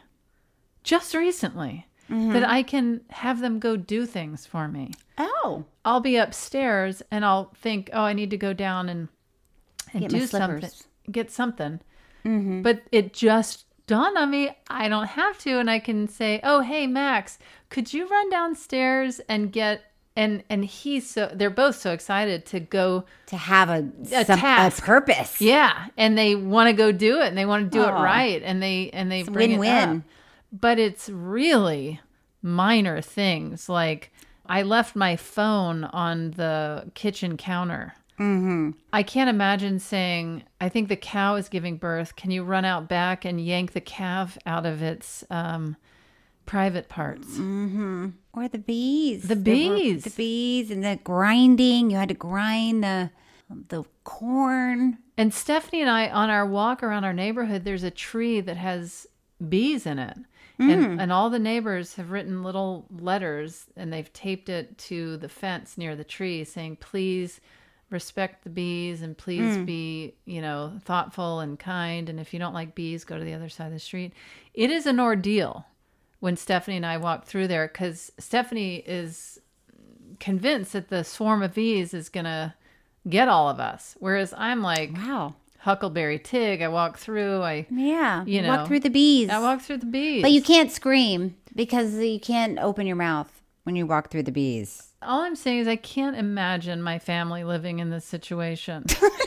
just recently, Mm-hmm. that I can have them go do things for me. Oh, I'll be upstairs and I'll think, oh, I need to go down and, and Get my do something, slippers. get something. But it just dawned on me, I don't have to. And I can say, oh, hey, Max, could you run downstairs and get, and, and he's so, they're both so excited to go. to have a A some, task. a purpose. Yeah. And they want to go do it and they want to do it Aw. right. And they, and they It's bring it win-win. up. But it's really minor things. Like I left my phone on the kitchen counter. Mm-hmm. I can't imagine saying, I think the cow is giving birth. Can you run out back and yank the calf out of its um, private parts? Mm-hmm. Or the bees. The There were bees. The bees and the grinding. You had to grind the the corn. And Stephanie and I, on our walk around our neighborhood, there's a tree that has bees in it. And, and all the neighbors have written little letters and they've taped it to the fence near the tree saying, please respect the bees and please be, you know, thoughtful and kind. And if you don't like bees, go to the other side of the street. It is an ordeal when Stephanie and I walk through there because Stephanie is convinced that the swarm of bees is going to get all of us. Whereas I'm like, Wow. Huckleberry Tig. I walk through. I, Yeah. you know, Walk through the bees. I walk through the bees. But you can't scream because you can't open your mouth when you walk through the bees. All I'm saying is I can't imagine my family living in this situation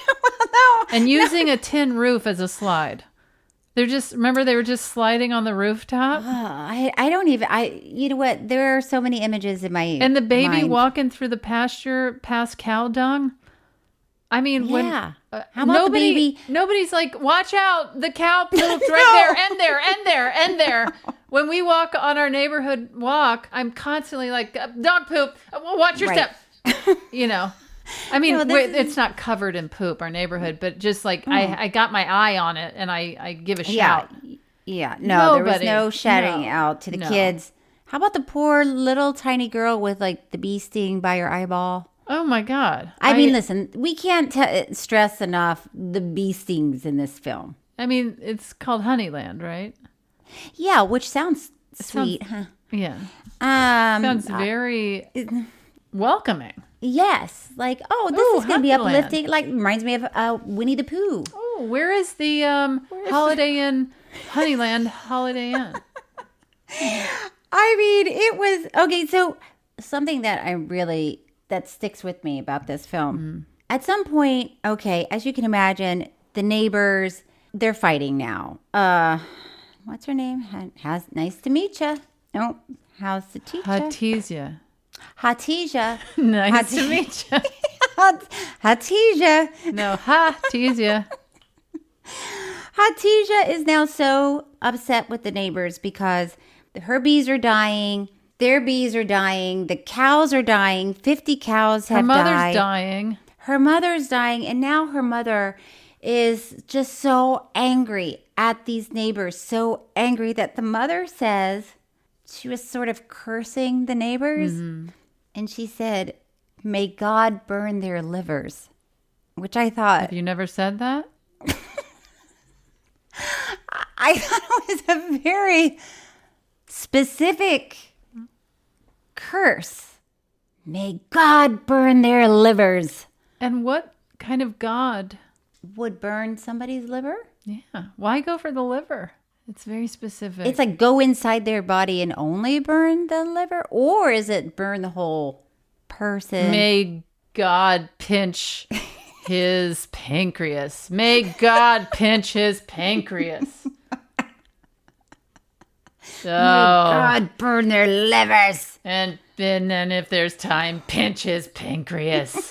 no. and using a tin roof as a slide. They're just, remember they were just sliding on the rooftop? Uh, I, I don't even, I, you know what? There are so many images in my And the baby mind. walking through the pasture past cow dung. I mean, when Yeah. uh, How about the nobody, baby- nobody's like, watch out, the cow pooped right there, and there, and there, and there. When we walk on our neighborhood walk, I'm constantly like, dog poop, uh, watch your Right. step. You know, I mean, No, this we're- is- it's not covered in poop, our neighborhood, but just like I, I got my eye on it and I, I give a shout. Yeah. Yeah. No, there was Nobody- no shouting no, out to the no. kids. How about the poor little tiny girl with like the bee sting by her eyeball? Oh my God. I, mean, listen, we can't t- stress enough the bee stings in this film. I mean, it's called Honeyland, right? Yeah, which sounds sounds- sweet, huh? Yeah. Um, Sounds very welcoming. Yes, like oh, this Ooh, is going to be Honeyland. uplifting. Like reminds me of uh, Winnie the Pooh. Oh, where is the um, Holiday Inn, Honeyland Holiday Inn? I mean, it was okay. So something that I really that sticks with me about this film. Mm-hmm. At some point, okay, as you can imagine, the neighbors they're fighting now. Uh, what's her name? Ha- Has nice to meet you. No, how's the teacher? Hatizia. Hatija. Nice Hati- to meet you. Hat- Hatija. No, Hatizia. Hatija is now so upset with the neighbors because her bees are dying. Their bees are dying. The cows are dying. fifty cows have Her mother's died. dying. Her mother's dying. And now her mother is just so angry at these neighbors. So angry that the mother says she was sort of cursing the neighbors. Mm-hmm. And she said, may God burn their livers. Which I thought. Have you never said that? I thought it was a very specific curse. May God burn their livers. And what kind of God would burn somebody's liver? Yeah. Why go for the liver? It's very specific. It's like go inside their body and only burn the liver? Or is it burn the whole person? May God pinch his pancreas. May God pinch his pancreas. So, May God burn their livers. And, and then if there's time, pinch his pancreas.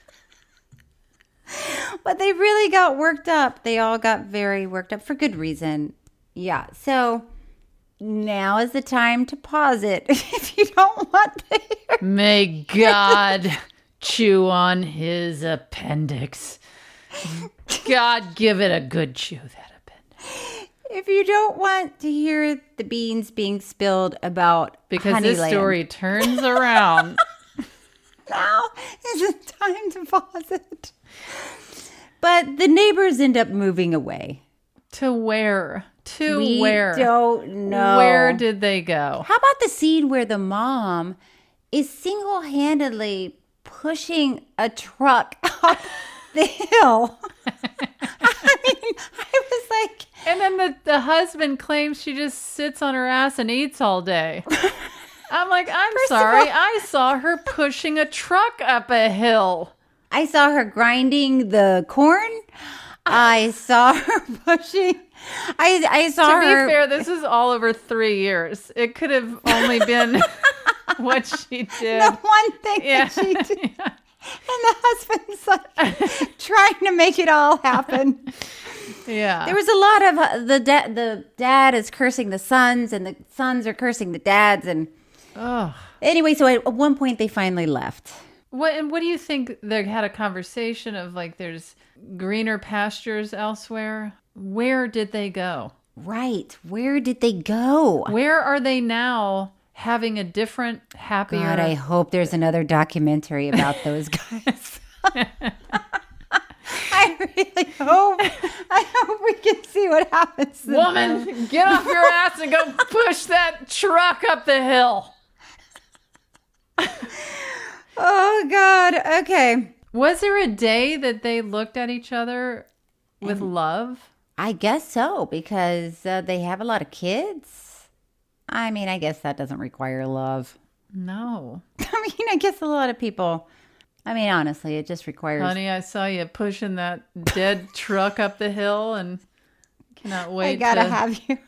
But they really got worked up. They all got very worked up for good reason. Yeah. So now is the time to pause it if you don't want to hear. May God chew on his appendix. God give it a good chew, that appendix. If you don't want to hear the beans being spilled about Because this Honeyland, story turns around. now is the time to pause it. But the neighbors end up moving away. To where? To we where? don't know. Where did they go? How about the scene where the mom is single-handedly pushing a truck up the hill? I mean, I was like... And then the, the husband claims she just sits on her ass and eats all day. I'm like, I'm First of sorry. all- I saw her pushing a truck up a hill. I saw her grinding the corn. I saw her pushing... I, I saw To be her... fair, this is all over three years. It could have only been what she did. The one thing Yeah. that she did. And the husband's like trying to make it all happen. Yeah. There was a lot of uh, the da- the dad is cursing the sons, and the sons are cursing the dads, and Oh. anyway, so at one point they finally left. What and what do you think? They had a conversation of like, there's greener pastures elsewhere. Where did they go? Right? Where did they go? Where are they now? Having a different, happier. God, I hope there's another documentary about those guys. I really hope. I hope we can see what happens. to them. Woman, get off your ass and go push that truck up the hill. Oh God. Okay. Was there a day that they looked at each other with love? I guess so, because uh, they have a lot of kids. I mean, I guess that doesn't require love. No. I mean, I guess a lot of people, I mean, honestly, it just requires... Honey, I saw you pushing that dead truck up the hill and cannot wait I gotta to... have you.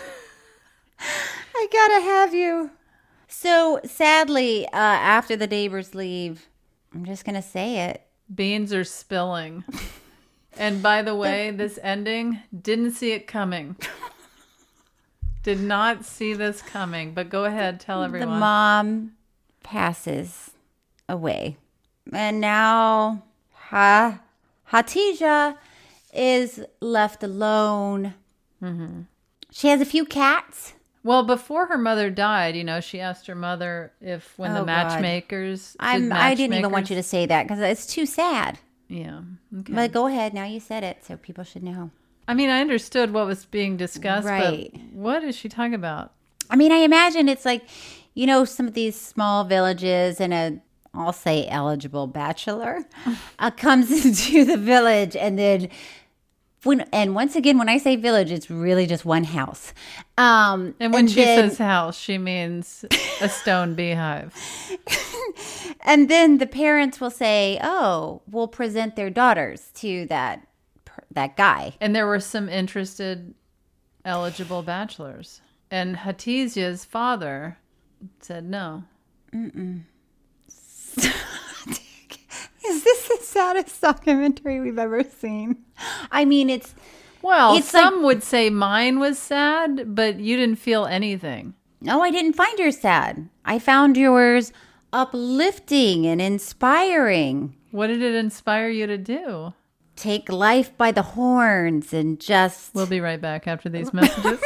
I gotta have you. So, sadly, uh, after the neighbors leave, I'm just gonna say it. Beans are spilling. And by the way, this ending, didn't see it coming. Did not see this coming. But go ahead, tell everyone. The mom passes away. And now ha- Hatija is left alone. Mm-hmm. She has a few cats. Well, before her mother died, you know, she asked her mother if when Oh, the matchmakers. I'm, did I didn't even matchmakers- want you to say that because it's too sad. Yeah. Okay. But go ahead. Now you said it, so people should know. I mean, I understood what was being discussed, Right. but what is she talking about? I mean, I imagine it's like, you know, some of these small villages and a, I'll say eligible bachelor uh, comes into the village and then when, and once again, when I say village, it's really just one house. Um, And when she then, says house, she means a stone beehive. and then the parents will say, oh, we'll present their daughters to that, that guy. And there were some interested eligible bachelors. And Hatice's father said no. Mm-mm. Is this the saddest documentary we've ever seen? I mean, it's... Well, it's some like, would say mine was sad, but you didn't feel anything. No, I didn't find yours sad. I found yours uplifting and inspiring. What did it inspire you to do? Take life by the horns and just... We'll be right back after these messages.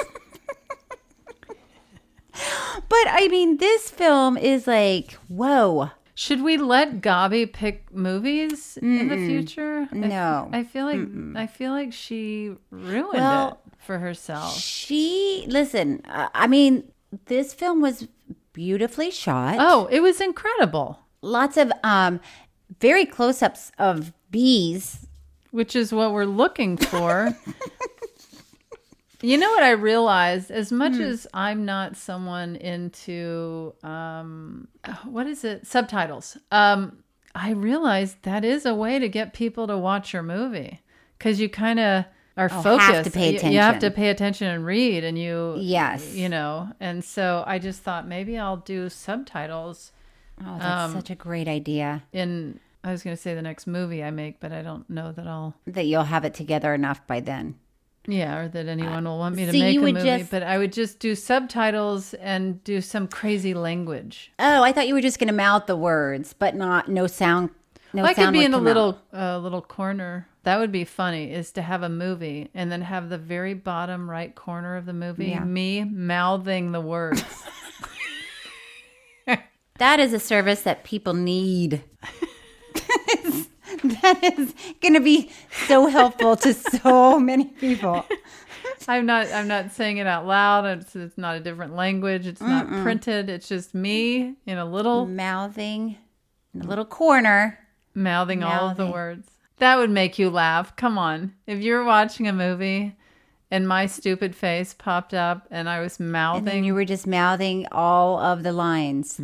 But, I mean, this film is like, whoa. Should we let Gabi pick movies Mm-mm. in the future? No. I, I feel like Mm-mm. I feel like she ruined Well, it for herself. She, listen, uh, I mean, this film was beautifully shot. Oh, it was incredible. Lots of um, very close-ups of bees. Which is what we're looking for. You know what I realized? As much Hmm. as I'm not someone into, um, what is it? Subtitles. Um, I realized that is a way to get people to watch your movie. Because you kind of are Oh, focused. have to pay You- You have to attention. pay attention and read. And you, Yes. you know. And so I just thought maybe I'll do subtitles. Oh, that's um, such a great idea. In, I was going to say the next movie I make, but I don't know that I'll. That you'll have it together enough by then. Yeah, or that anyone will want me to so make you a would movie, just- but I would just do subtitles and do some crazy language. Oh, I thought you were just going to mouth the words, but not no sound. No Well, I could sound be would in a come little out. uh, little corner. That would be funny. Is to have a movie and then have the very bottom right corner of the movie Yeah. me mouthing the words. That is a service that people need. That is going to be so helpful to so many people. I'm not. I'm not saying it out loud. It's, it's not a different language. It's not Mm-mm. printed. It's just me in a little mouthing, in a little corner, mouthing, all of the Mouthing. words. That would make you laugh. Come on, if you're watching a movie and my stupid face popped up and I was mouthing, and then you were just mouthing all of the lines.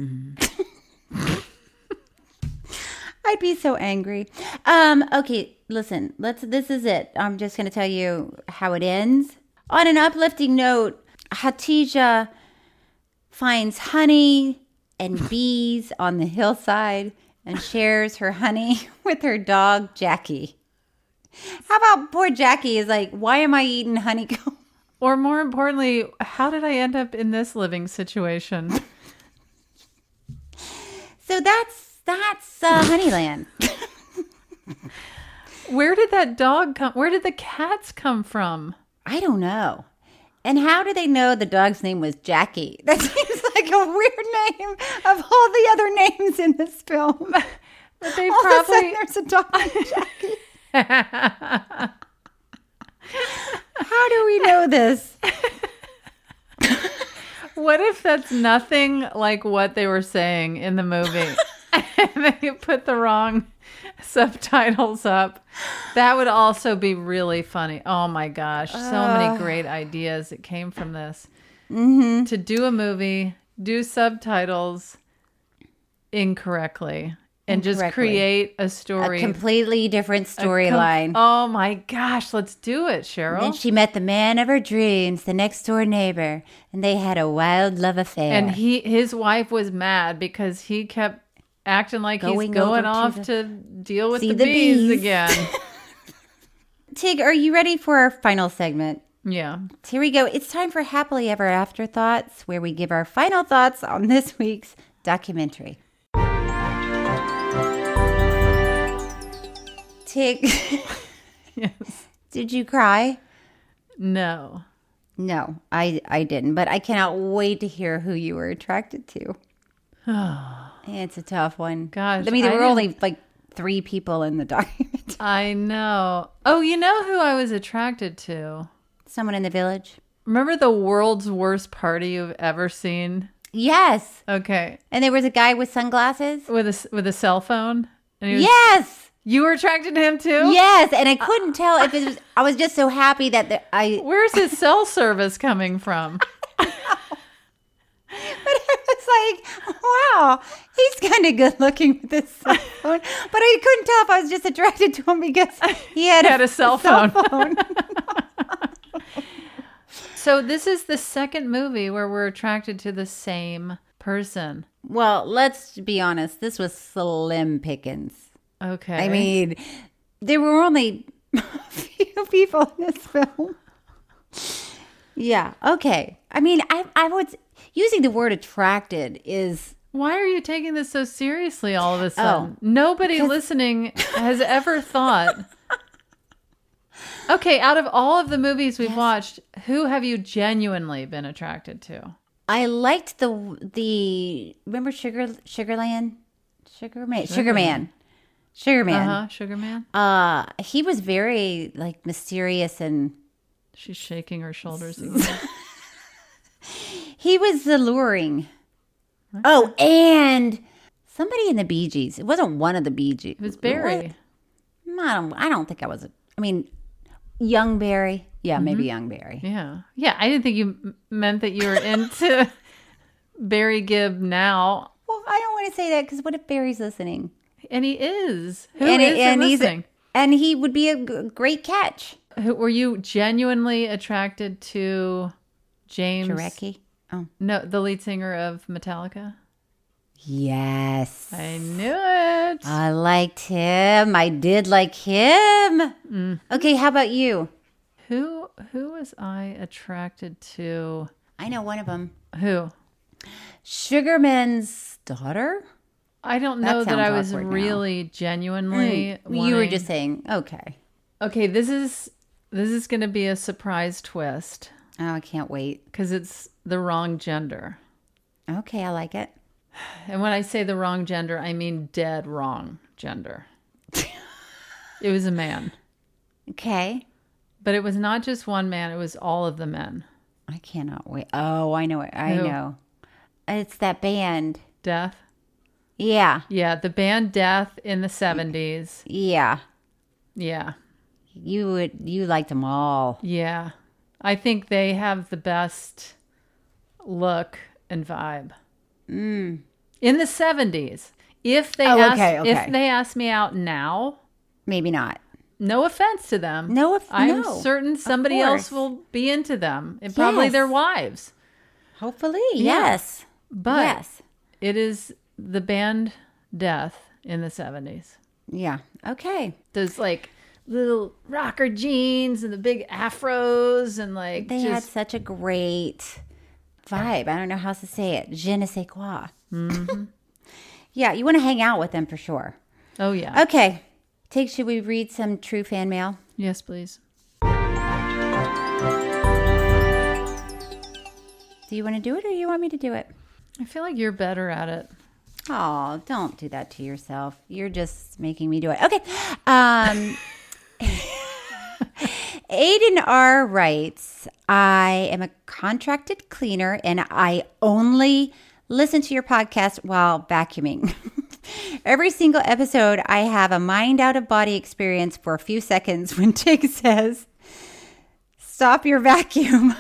I'd be so angry. Um, okay, listen, let's, this is it. I'm just going to tell you how it ends. On an uplifting note, Hatija finds honey and bees on the hillside and shares her honey with her dog, Jackie. How about poor Jackie is like, why am I eating honeycomb? Or more importantly, how did I end up in this living situation? So that's that's uh, Honeyland. Where did that dog come? Where did the cats come from? I don't know. And how do they know the dog's name was Jackie? That seems like a weird name of all the other names in this film. But they all probably of a sudden there's a dog named Jackie. How do we know this? What if that's nothing like what they were saying in the movie? And they put the wrong subtitles up. That would also be really funny. Oh my gosh. So Uh. many great ideas that came from this. Mm-hmm. To do a movie, do subtitles incorrectly, and just Incorrectly. create a story. A completely different A com- storyline. Oh my gosh. Let's do it, Cheryl. Then she met the man of her dreams, the next door neighbor, and they had a wild love affair. And he, his wife was mad because he kept acting like Going he's going over to off the- to, deal with see the, the bees, bees. again. Tig, are you ready for our final segment? Yeah. Here we go. It's time for Happily Ever After Thoughts, where we give our final thoughts on this week's documentary. Tig, Yes. did you cry? No. No, I, I didn't. But I cannot wait to hear who you were attracted to. It's a tough one. Gosh, I mean, there I were didn't- only like three people in the document. I know. Oh, you know who I was attracted to? Someone in the village. Remember the world's worst party you've ever seen? Yes. Okay. And there was a guy with sunglasses. With a, with a cell phone? And he was, Yes. You were attracted to him too? Yes. And I couldn't tell if it was, I was just so happy that the, I, Where's his cell service coming from? but I was like, wow, he's kind of good looking with this cell phone. But I couldn't tell if I was just attracted to him because he had, He had a cell phone. phone. So this is the second movie where we're attracted to the same person. Well, let's be honest. This was slim pickings. Okay. I mean, there were only a few people in this film. Yeah. Okay. I mean, I I was using the word attracted is why are you taking this so seriously all of a sudden? Oh, Nobody listening has ever thought. Okay, out of all of the movies we've Yes. watched, who have you genuinely been attracted to? I liked the the remember Sugar Sugarland Sugarman Sugarman Sugarman. Uh-huh, Sugar Man. Uh he was very like mysterious and She's shaking her shoulders again. he was alluring. Oh, and somebody in the Bee Gees. It wasn't one of the Bee Gees. It was Barry. What? I don't. I don't think I was. A, I mean, young Barry. Yeah, maybe young Barry. Yeah. Yeah, I didn't think you m- meant that you were into Barry Gibb now. Well, I don't want to say that because what if Barry's listening? And he is. Who and is and he's listening? and he would be a g- great catch. Who, were you genuinely attracted to James? Jarecki. Oh, No, the lead singer of Metallica. yes. I knew it. I liked him. I did like him. Mm. Okay, how about you? Who who was I attracted to? I know one of them. Who? Sugarman's daughter. I don't That know that I sounds was awkward now. really genuinely. Mm, you were wanting- just saying, okay. Okay, this is this is going to be a surprise twist Oh, I can't wait. because it's the wrong gender. Okay, I like it. And when I say the wrong gender, I mean dead wrong gender. It was a man. Okay. But it was not just one man, it was all of the men. I cannot wait. Oh, I know it. I Who? know. It's that band. Death? Yeah. Yeah, the band Death in the seventies. Yeah. Yeah. You would you liked them all. Yeah. I think they have the best look and vibe. Mm. In the seventies. If they Oh, ask, okay, okay. if they ask me out now, Maybe not. no offense to them. No, if I'm no, certain of somebody else course. will be into them. And probably Yes. their wives. Hopefully, Yeah. yes. But yes. it is the band Death in the seventies. Yeah. Okay. Those like little rocker jeans and the big afros and like They had just such a great vibe. I don't know how else to say it. Je ne sais quoi. Mhm. Yeah, you want to hang out with them for sure. Oh yeah. Okay. Tig, should we read some true fan mail? Yes, please. Do you want to do it or you want me to do it? I feel like you're better at it. Oh, don't do that to yourself. You're just making me do it. Okay. Um, Aiden R. writes, I am a contracted cleaner and I only listen to your podcast while vacuuming. Every single episode, I have a mind out of body experience for a few seconds when Tig says, stop your vacuum.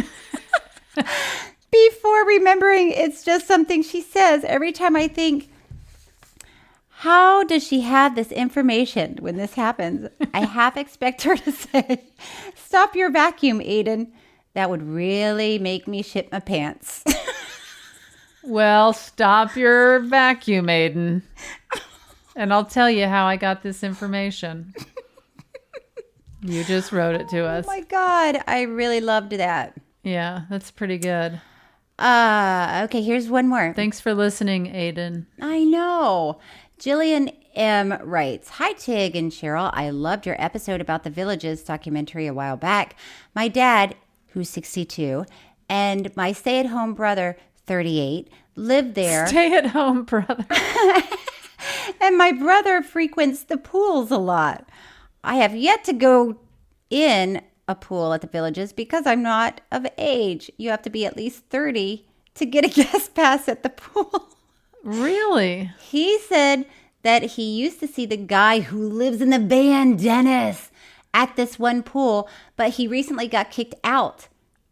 Before remembering it's just something she says every time I think, how does she have this information when this happens? I half expect her to say, stop your vacuum, Aiden. That would really make me shit my pants. Well, stop your vacuum, Aiden. And I'll tell you how I got this information. You just wrote it to us. Oh my God, I really loved that. Yeah, that's pretty good. Uh, okay, here's one more. Thanks for listening, Aiden. I know. Jillian M. writes, Hi, Tig and Cheryl. I loved your episode about the Villages documentary a while back. My dad, who's sixty-two, and my stay-at-home brother, thirty-eight, lived there. Stay-at-home brother. And my brother frequents the pools a lot. I have yet to go in a pool at the Villages because I'm not of age. You have to be at least thirty to get a guest pass at the pool. Really? He said that he used to see the guy who lives in the van, Dennis, at this one pool, but he recently got kicked out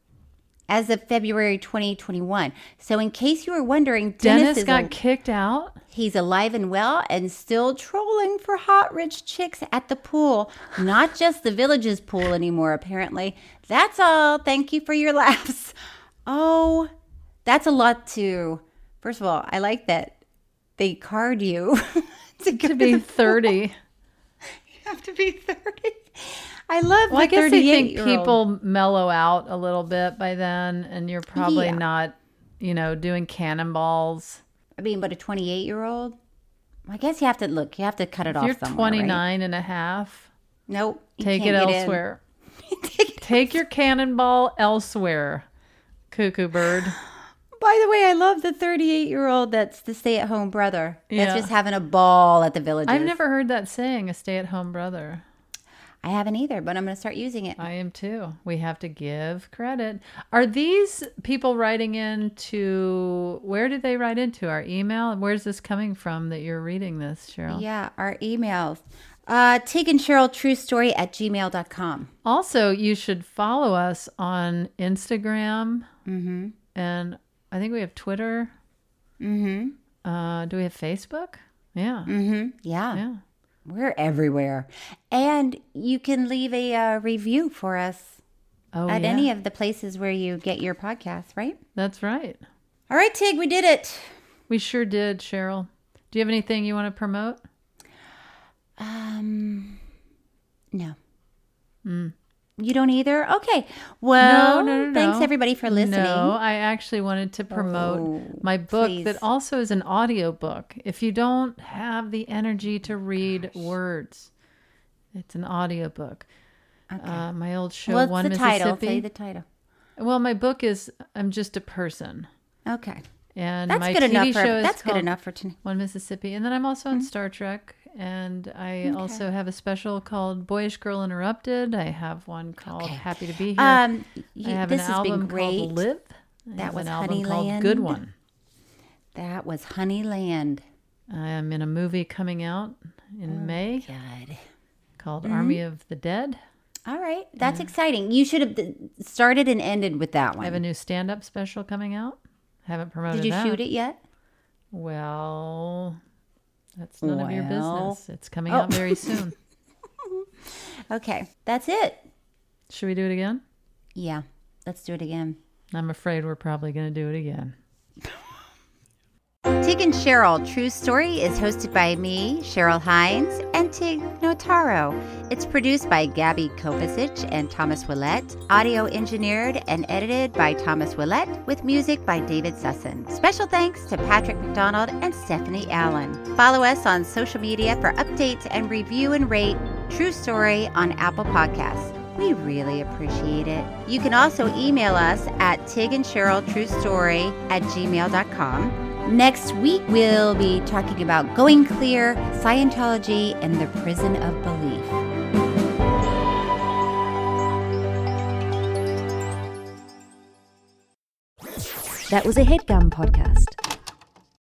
as of February twenty twenty-one. So in case you were wondering, Dennis, Dennis is got a, kicked out? He's alive and well and still trolling for hot, rich chicks at the pool. Not just the Villages pool anymore, apparently. That's all. Thank you for your laughs. Oh, that's a lot to... First of all, I like that they card you to, to be to thirty. You have to be thirty. I love well, the I guess they think thirty-eight-year-old. people mellow out a little bit by then, and you're probably Yeah. not, you know, doing cannonballs. I mean, but a twenty-eight-year-old? I guess you have to, look, you have to cut it If off you're somewhere, twenty-nine right? and a half, Nope. you take it can't get in. elsewhere. Take it Take your cannonball elsewhere, cuckoo bird. By the way, I love the thirty-eight-year-old that's the stay-at-home brother. Yeah. That's just having a ball at the Villages. I've never heard that saying, a stay-at-home brother. I haven't either, but I'm going to start using it. I am too. We have to give credit. Are these people writing in to, where did they write into? Our email? Where's this coming from that you're reading this, Cheryl? Yeah, our emails. Uh, Tig and Cheryl True Story at gmail dot com. Also, you should follow us on Instagram. Mm-hmm. And I think we have Twitter. Mm-hmm. Uh, do we have Facebook? Yeah. Mm-hmm. Yeah. Yeah. We're everywhere. And you can leave a uh, review for us Oh, at yeah. any of the places where you get your podcasts, right? That's right. All right, Tig, we did it. We sure did, Cheryl. Do you have anything you want to promote? Um, no. Mm. You don't either? Okay. Well, no, no, no, thanks no. everybody for listening. No, I actually wanted to promote Oh, my book please. that also is an audio book. If you don't have the energy to read words, it's an audio book. Okay. Uh, my old show, What's One the title? Mississippi. Say the title. Well, my book is I'm Just a Person. Okay. And That's my good T V enough for- show is that's good called enough for tonight. One Mississippi. And then I'm also on Star Trek. And I also have a special called Boyish Girl Interrupted. I have one called Okay. Happy to Be Here. Um, I you- have this an has album been great. called Live. I That have was an album called Honeyland. Good One. That was Honeyland. I am in a movie coming out in May God. called Mm-hmm. Army of the Dead. All right. That's exciting. You should have started and ended with that I one. have a new stand-up special coming out. Haven't promoted Did you that. shoot it yet? Well, that's none of your Well. business. It's coming Oh. out very soon. Okay. That's it. Should we do it again? Yeah. Let's do it again. I'm afraid we're probably going to do it again. Tig and Cheryl True Story is hosted by me, Cheryl Hines, and Tig Notaro. It's produced by Gabby Kovacic and Thomas Willett, audio engineered and edited by Thomas Willett, with music by David Sussin. Special thanks to Patrick McDonald and Stephanie Allen. Follow us on social media for updates and review and rate True Story on Apple Podcasts. We really appreciate it. You can also email us at Tig and Cheryl True Story at gmail dot com. Next week, we'll be talking about Going Clear, Scientology, and the Prison of Belief. That was a HeadGum podcast.